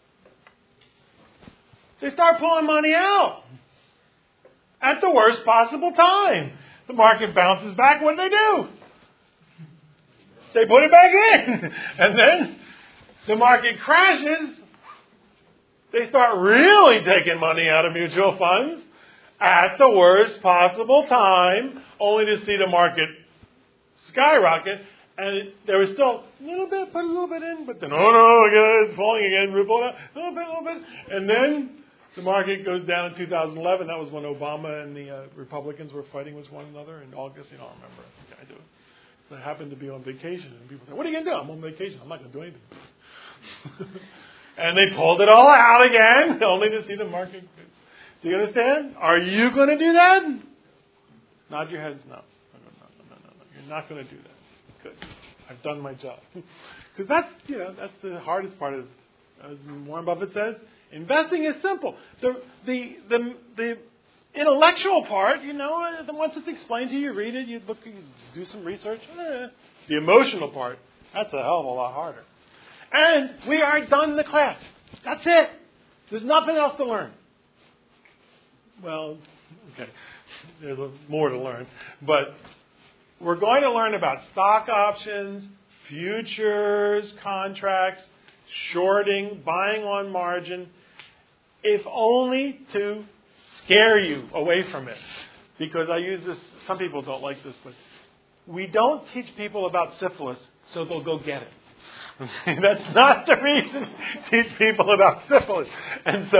They start pulling money out at the worst possible time. The market bounces back. What do they do? They put it back in. And then the market crashes. They start really taking money out of mutual funds at the worst possible time, only to see the market skyrocket. And it, there was still a little bit, put a little bit in, but then, oh no, again, it's falling again, ripple, a little bit, a little bit. And then the market goes down in two thousand eleven. That was when Obama and the uh, Republicans were fighting with one another in August. You don't remember. I think I do. I happened to be on vacation, and people said, what are you going to do? I'm on vacation. I'm not going to do anything. And they pulled it all out again, only to see the market. Do you understand? Are you going to do that? Nod your heads, no. No, no, no, no, no. You're not going to do that. Good. I've done my job. Because that's, you know, that's the hardest part of, as Warren Buffett says, investing is simple. The, the, the, the intellectual part, you know, once it's explained to you, you read it, you look, you do some research. Eh. The emotional part, that's a hell of a lot harder. And we are done in the class. That's it. There's nothing else to learn. Well, okay, there's more to learn. But we're going to learn about stock options, futures, contracts, shorting, buying on margin, if only to scare you away from it. Because I use this, some people don't like this, but we don't teach people about syphilis so they'll go get it. That's not the reason to teach people about syphilis. And so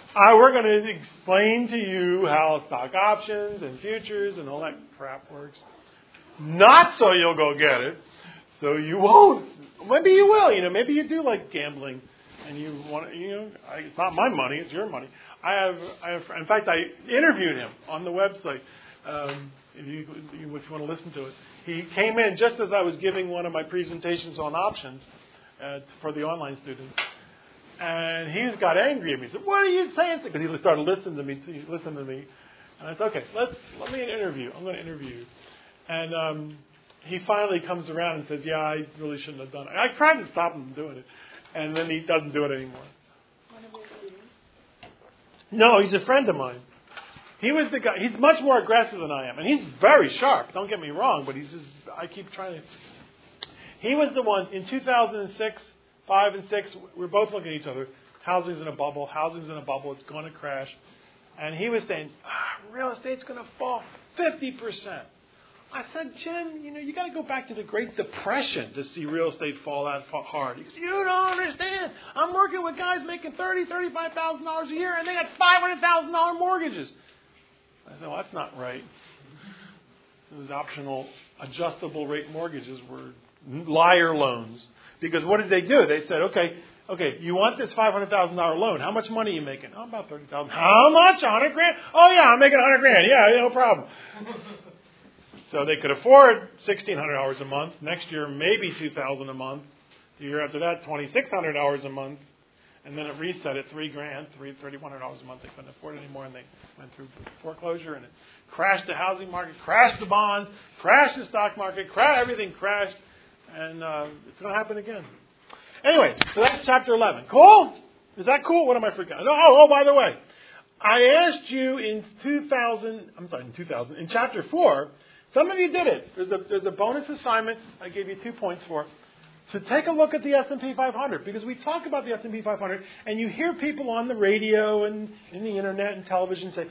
I, we're going to explain to you how stock options and futures and all that crap works. Not so you'll go get it. So you won't. Maybe you will. You know, maybe you do like gambling, and you want. You know, I, it's not my money; it's your money. I have. I have. In fact, I interviewed him on the website. Um, if you, if you want to listen to it, he came in just as I was giving one of my presentations on options uh, for the online students, and he got angry at me. He said, "What are you saying?" Because he started listening to me. Listen to me, and I said, "Okay, let's let me interview. I'm going to interview you." And um, he finally comes around and says, "Yeah, I really shouldn't have done it." I tried to stop him from doing it, and then he doesn't do it anymore. One of your students? No, he's a friend of mine. He was the guy. He's much more aggressive than I am, and he's very sharp. Don't get me wrong, but he's just. I keep trying to. He was the one in two thousand six, five, and six. We're both looking at each other. Housing's in a bubble. Housing's in a bubble. It's going to crash. And he was saying, ah, real estate's going to fall fifty percent. I said, Jim, you know, you got to go back to the Great Depression to see real estate fall that hard. He goes, you don't understand. I'm working with guys making thirty thousand dollars, thirty-five thousand dollars a year, and they got five hundred thousand dollars mortgages. I said, well, that's not right. Those optional adjustable rate mortgages were liar loans. Because what did they do? They said, okay, okay, you want this five hundred thousand dollars loan. How much money are you making? Oh, about thirty thousand dollars. How much? one hundred grand? Oh, yeah, I'm making one hundred grand. Yeah, no problem. So they could afford sixteen hundred dollars a month. Next year, maybe two thousand dollars a month. The year after that, twenty-six hundred dollars a month. And then it reset at three grand, three thirty-one hundred dollars a month. They couldn't afford it anymore, and they went through foreclosure, and it crashed the housing market, crashed the bonds, crashed the stock market, crashed everything crashed, and uh, it's going to happen again. Anyway, so that's chapter eleven. Cool? Is that cool? What am I forgetting? Oh, oh, by the way, I asked you in two thousand. I'm sorry, in two thousand. In chapter four. Some of you did it. There's a, there's a bonus assignment I gave you two points for. To take a look at the S and P five hundred. Because we talk about the S and P five hundred, and you hear people on the radio and in the internet and television say,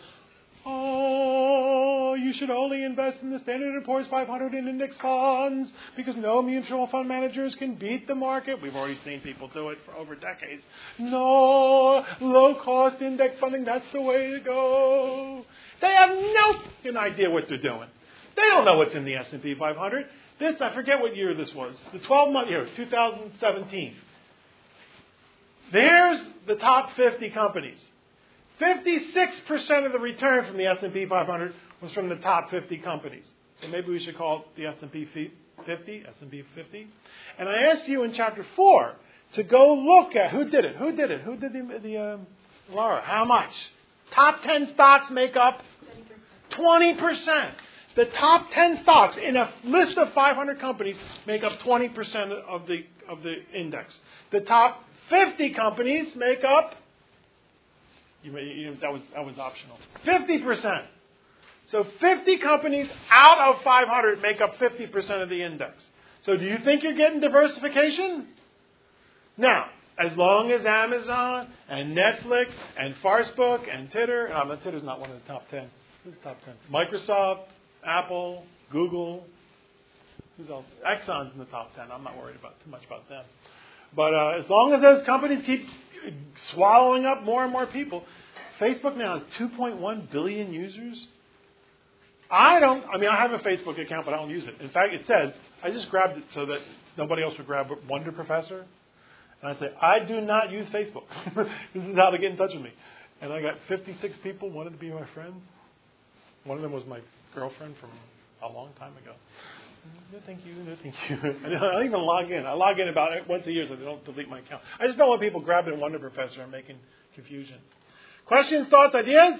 oh, you should only invest in the Standard and Poor's five hundred in index funds because no mutual fund managers can beat the market. We've already seen people do it for over decades. No, low-cost index funding, that's the way to go. They have no idea what they're doing. They don't know what's in the S and P five hundred. This, I forget what year this was. The twelve-month year, two thousand seventeen. There's the top fifty companies. fifty-six percent of the return from the S and P five hundred was from the top fifty companies. So maybe we should call it the S and P fifty, S and P fifty. And I asked you in chapter four to go look at who did it. Who did it? Who did the, the um, Laura, how much? Top ten stocks make up twenty percent. The top ten stocks in a list of five hundred companies make up twenty percent of the of the index. The top fifty companies make up, you may, you know, that was that was optional, fifty percent. So fifty companies out of five hundred make up fifty percent of the index. So do you think you're getting diversification? Now, as long as Amazon and Netflix and Farcebook and Titter, um, Titter's not one of the top ten. Who's the top ten? Microsoft, Apple, Google, who's else? Exxon's in the top ten. I'm not worried about too much about them. But uh, as long as those companies keep swallowing up more and more people, Facebook now has two point one billion users. I don't, I mean, I have a Facebook account, but I don't use it. In fact, it says, I just grabbed it so that nobody else would grab Wonder Professor. And I say, I do not use Facebook. This is how to get in touch with me. And I got fifty-six people wanted to be my friend. One of them was my girlfriend from a long time ago. No, thank you. No, thank you. I don't even log in. I log in about once a year so they don't delete my account. I just don't want people grabbing Wonder Professor and making confusion. Questions, thoughts, ideas?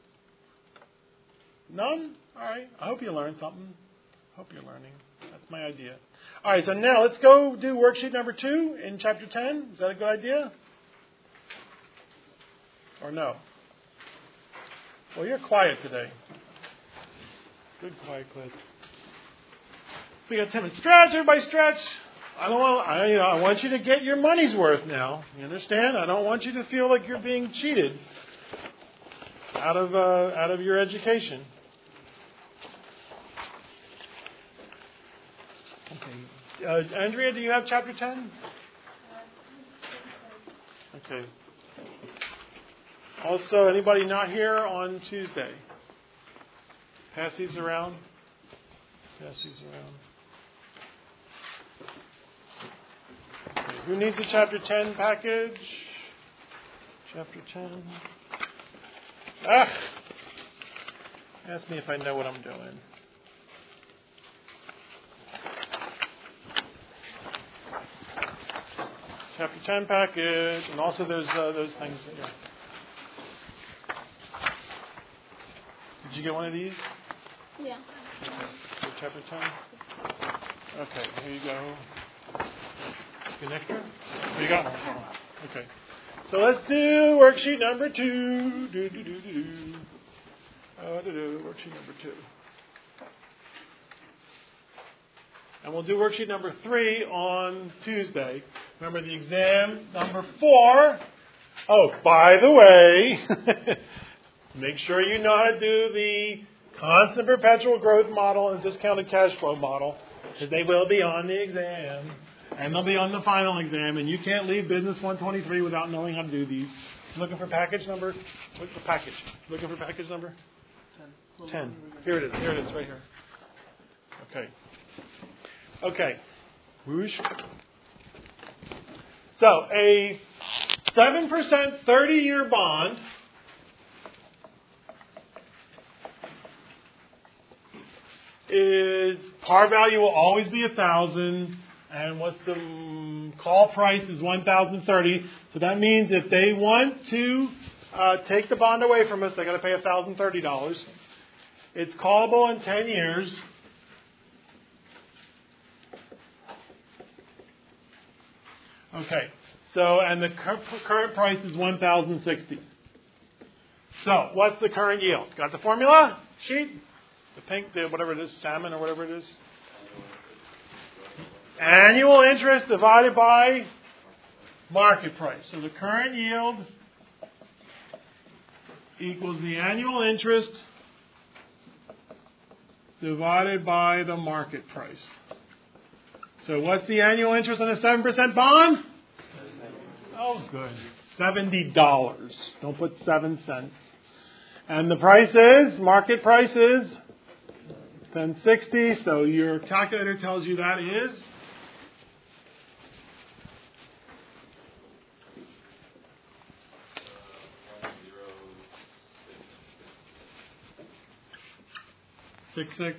None? All right. I hope you learned something. Hope you're learning. That's my idea. All right. So now let's go do worksheet number two in chapter ten. Is that a good idea? Or no? Well, you're quiet today. Good quiet class. We got ten minutes. Stretch, everybody stretch. I don't want. I, you know, I want you to get your money's worth now. You understand? I don't want you to feel like you're being cheated out of uh, out of your education. Okay, uh, Andrea, do you have chapter ten? Okay. Also, anybody not here on Tuesday? Pass these around. Pass these around. Okay. Who needs a chapter ten package? Chapter ten. Ah! Ask me if I know what I'm doing. Chapter ten package, and also there's uh, those things here. Did you get one of these? Yeah. For chapter ten? Okay, here you go. Connector? Oh, you got one. Oh, okay. So let's do worksheet number two. Do, do, do, do, do. Uh, do, do. Worksheet number two. And we'll do worksheet number three on Tuesday. Remember the exam number four. Oh, by the way, make sure you know how to do the constant perpetual growth model and discounted cash flow model, because they will be on the exam. And they'll be on the final exam, and you can't leave Business one twenty-three without knowing how to do these. Looking for package number? Look for package. Looking for package number? Ten. Ten. Here it is. Here it is, right here. Okay. Okay. Whoosh. So, a seven percent thirty-year bond is, par value will always be one thousand, and what's the um, call price is one thousand thirty. So that means if they want to uh, take the bond away from us, they've got to pay one thousand thirty dollars. It's callable in ten years. Okay, so, and the cur- current price is one thousand sixty. So, what's the current yield? Got the formula sheet? The pink, the whatever it is, salmon or whatever it is. Annual interest divided by market price. So the current yield equals the annual interest divided by the market price. So what's the annual interest on a seven percent bond? Oh, good. seventy dollars. Don't put seven cents. And the price is, market price is ten sixty. So your calculator tells you that is six six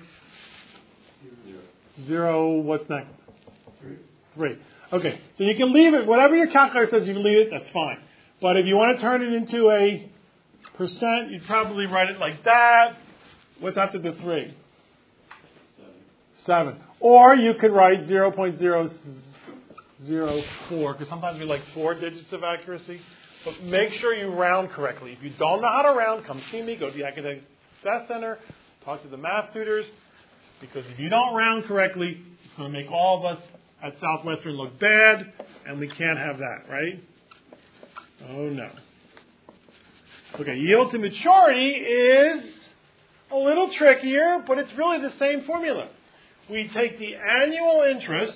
zero. What's next? Three. Okay, so you can leave it, whatever your calculator says you can leave it, that's fine. But if you want to turn it into a percent, you'd probably write it like that. What's after the three? Seven. Seven. Or you could write zero point zero zero four, because sometimes we like four digits of accuracy. But make sure you round correctly. If you don't know how to round, come see me, go to the Academic Success Center, talk to the math tutors, because if you don't round correctly, it's going to make all of us at Southwestern look bad, and we can't have that, right? Oh, no. Okay, yield to maturity is a little trickier, but it's really the same formula. We take the annual interest,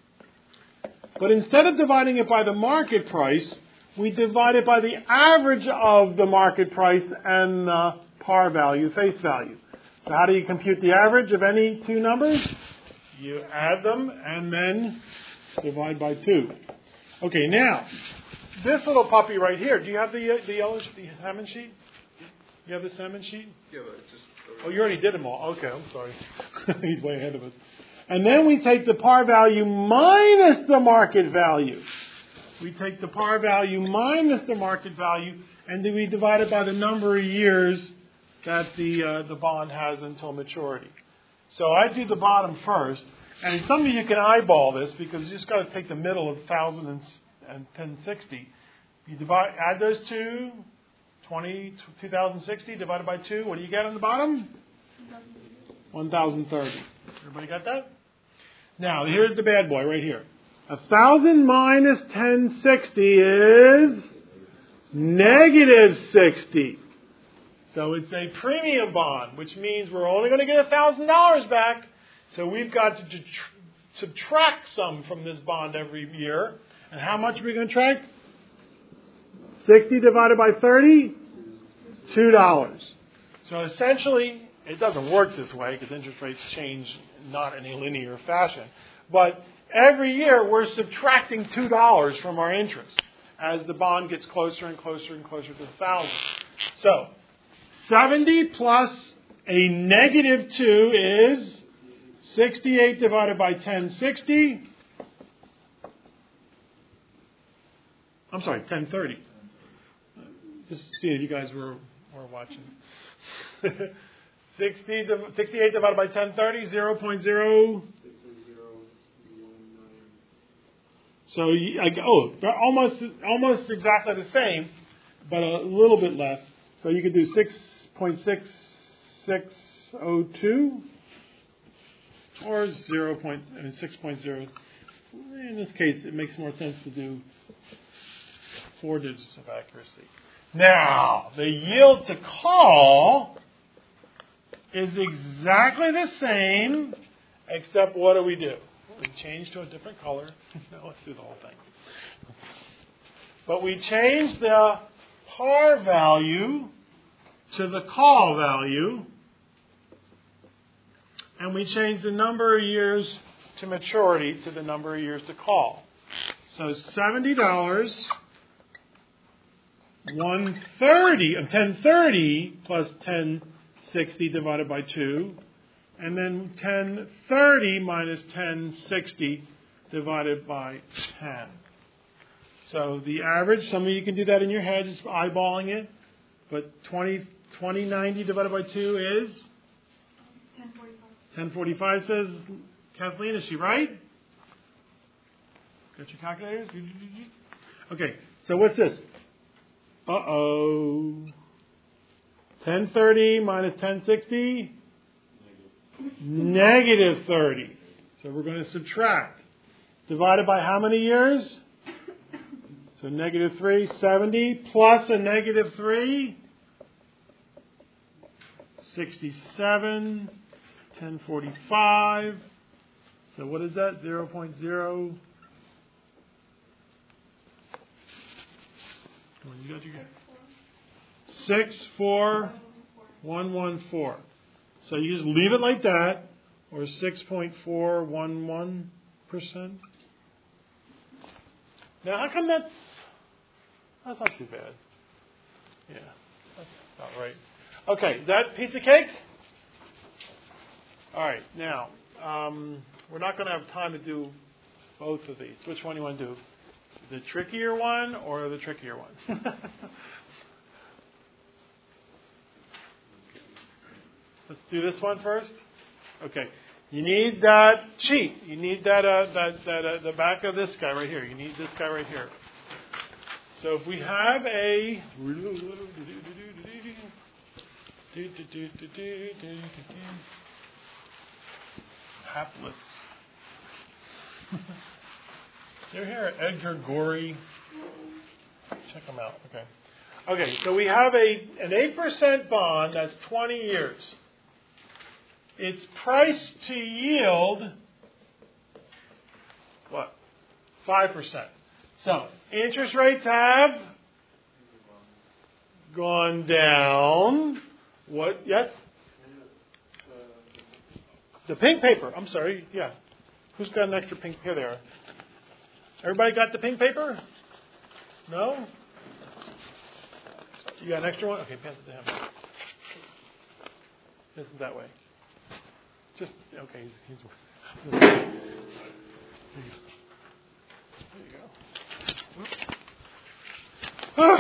but instead of dividing it by the market price, we divide it by the average of the market price and the par value, face value. So how do you compute the average of any two numbers? You add them and then divide by two. Okay, now, this little puppy right here, do you have the uh, the yellow, the salmon sheet? You have the salmon sheet? Yeah, but just... Oh, you already did them all. Okay, I'm sorry. He's way ahead of us. And then we take the par value minus the market value. We take the par value minus the market value, and then we divide it by the number of years that the uh, the bond has until maturity. So I do the bottom first, and some of you can eyeball this because you just got to take the middle of one thousand and ten sixty. You divide, add those two, twenty, two thousand sixty divided by two. What do you get on the bottom? one thousand thirty. Everybody got that? Now, here's the bad boy right here. one thousand minus ten sixty is negative sixty. So it's a premium bond, which means we're only going to get one thousand dollars back. So we've got to detr- subtract some from this bond every year. And how much are we going to subtract? sixty divided by thirty? two dollars. So essentially, it doesn't work this way because interest rates change not in a linear fashion. But every year, we're subtracting two dollars from our interest as the bond gets closer and closer and closer to the one thousand. So, seventy plus a negative two is sixty-eight divided by ten sixty. I'm sorry, ten thirty. Just see if you guys were, were watching. sixty, sixty-eight divided by ten thirty, zero point zero. So, you, I, oh, they're almost, almost exactly the same, but a little bit less. So you could do six point six six zero two or zero point six point zero. In this case, it makes more sense to do four digits of accuracy. Now, the yield to call is exactly the same, except what do we do? We change to a different color. No, let's do the whole thing. But we change the par value to the call value, and we change the number of years to maturity to the number of years to call. So seventy dollars, one thirty, of ten thirty plus ten sixty divided by two, and then ten thirty minus ten sixty divided by ten. So the average, some of you can do that in your head, just eyeballing it, but twenty, twenty ninety divided by two is? ten forty-five. ten forty-five says Kathleen, is she right? Got your calculators? Okay, so what's this? Uh-oh. ten thirty minus ten sixty? Negative thirty. So we're going to subtract. Divided by how many years? So negative three, seventy, plus a negative three, sixty-seven, ten forty-five. So what is that? zero point zero. You got your six four one one four. So you just leave it like that, or six point four one one percent. Now, how come that's that's not too bad? Yeah, that's about right. Okay, is that piece of cake? All right, now um, we're not going to have time to do both of these. Which one do you want to do? The trickier one or the trickier one? Let's do this one first. Okay. You need that sheet. You need that, uh, that, that uh, the back of this guy right here. You need this guy right here. So if we have a hapless. You ever hear of Edgar Gorey? Check them out. Okay. Okay, so we have a an eight percent bond that's twenty years. Its price to yield, what? five percent. So, interest rates have gone down. What? Yes? The pink paper. I'm sorry. Yeah. Who's got an extra pink? Here they are. Everybody got the pink paper? No? You got an extra one? Okay, pass it to him. This is that way. Just, okay, he's, he's there you go.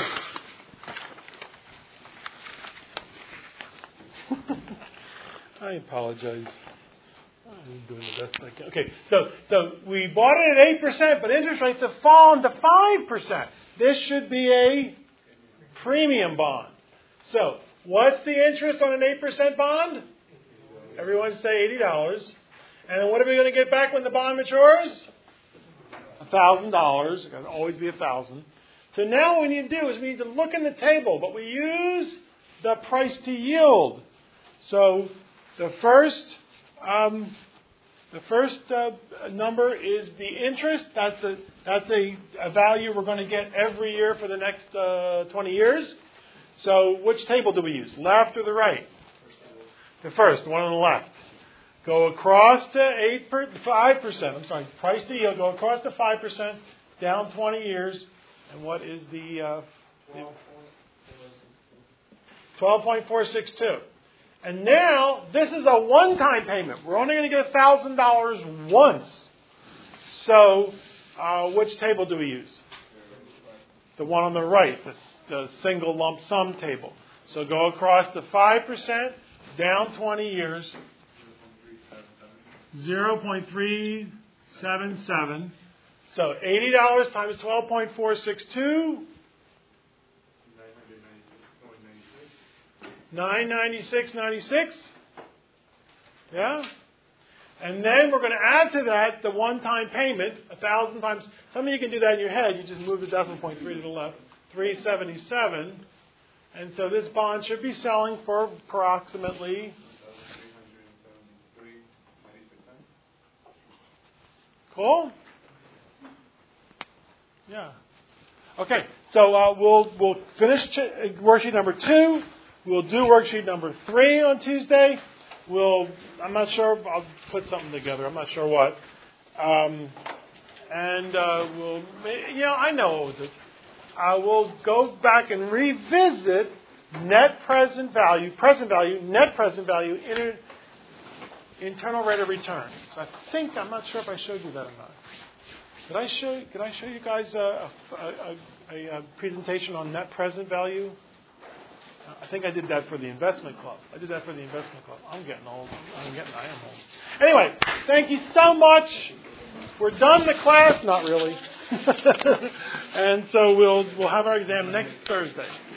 I apologize. I'm doing the best I can. Okay, so so we bought it at eight percent, but interest rates have fallen to five percent. This should be a premium bond. So, what's the interest on an eight percent bond? Everyone say eighty dollars. And then what are we going to get back when the bond matures? one thousand dollars. It's going to always be one thousand dollars. So now what we need to do is we need to look in the table, but we use the price to yield. So the first um, the first uh, number is the interest. That's a that's a, a value we're going to get every year for the next uh, twenty years. So which table do we use? Left or the right? The first, the one on the left. Go across to eight per, five percent. I'm sorry, price to yield. Go across to five percent, down twenty years. And what is the uh, twelve point four six two? And now this is a one-time payment. We're only going to get one thousand dollars once. So uh, which table do we use? The one on the right, the, the single lump sum table. So go across to five percent, down twenty years. zero point three seven seven. So eighty dollars times twelve point four six two. nine ninety-six ninety-six. Yeah? And then we're going to add to that the one-time payment, a thousand times. Some of you can do that in your head. You just move the decimal point three to the left. three seventy-seven. And so this bond should be selling for approximately. Cool? Yeah. Okay. So uh, we'll we'll finish ch- worksheet number two. We'll do worksheet number three on Tuesday. We'll. I'm not sure. I'll put something together. I'm not sure what. Um, and uh, we'll. You know, I know what we'll do. Uh, we'll go back and revisit net present value, present value, net present value, inter, internal rate of return. So I think I'm not sure if I showed you that or not. Did I show? Did I show you guys a, a, a, a presentation on net present value? I think I did that for the investment club. I did that for the investment club. I'm getting old. I'm getting. I am old. Anyway, thank you so much. We're done the class. Not really. And so we'll we'll have our exam next Thursday.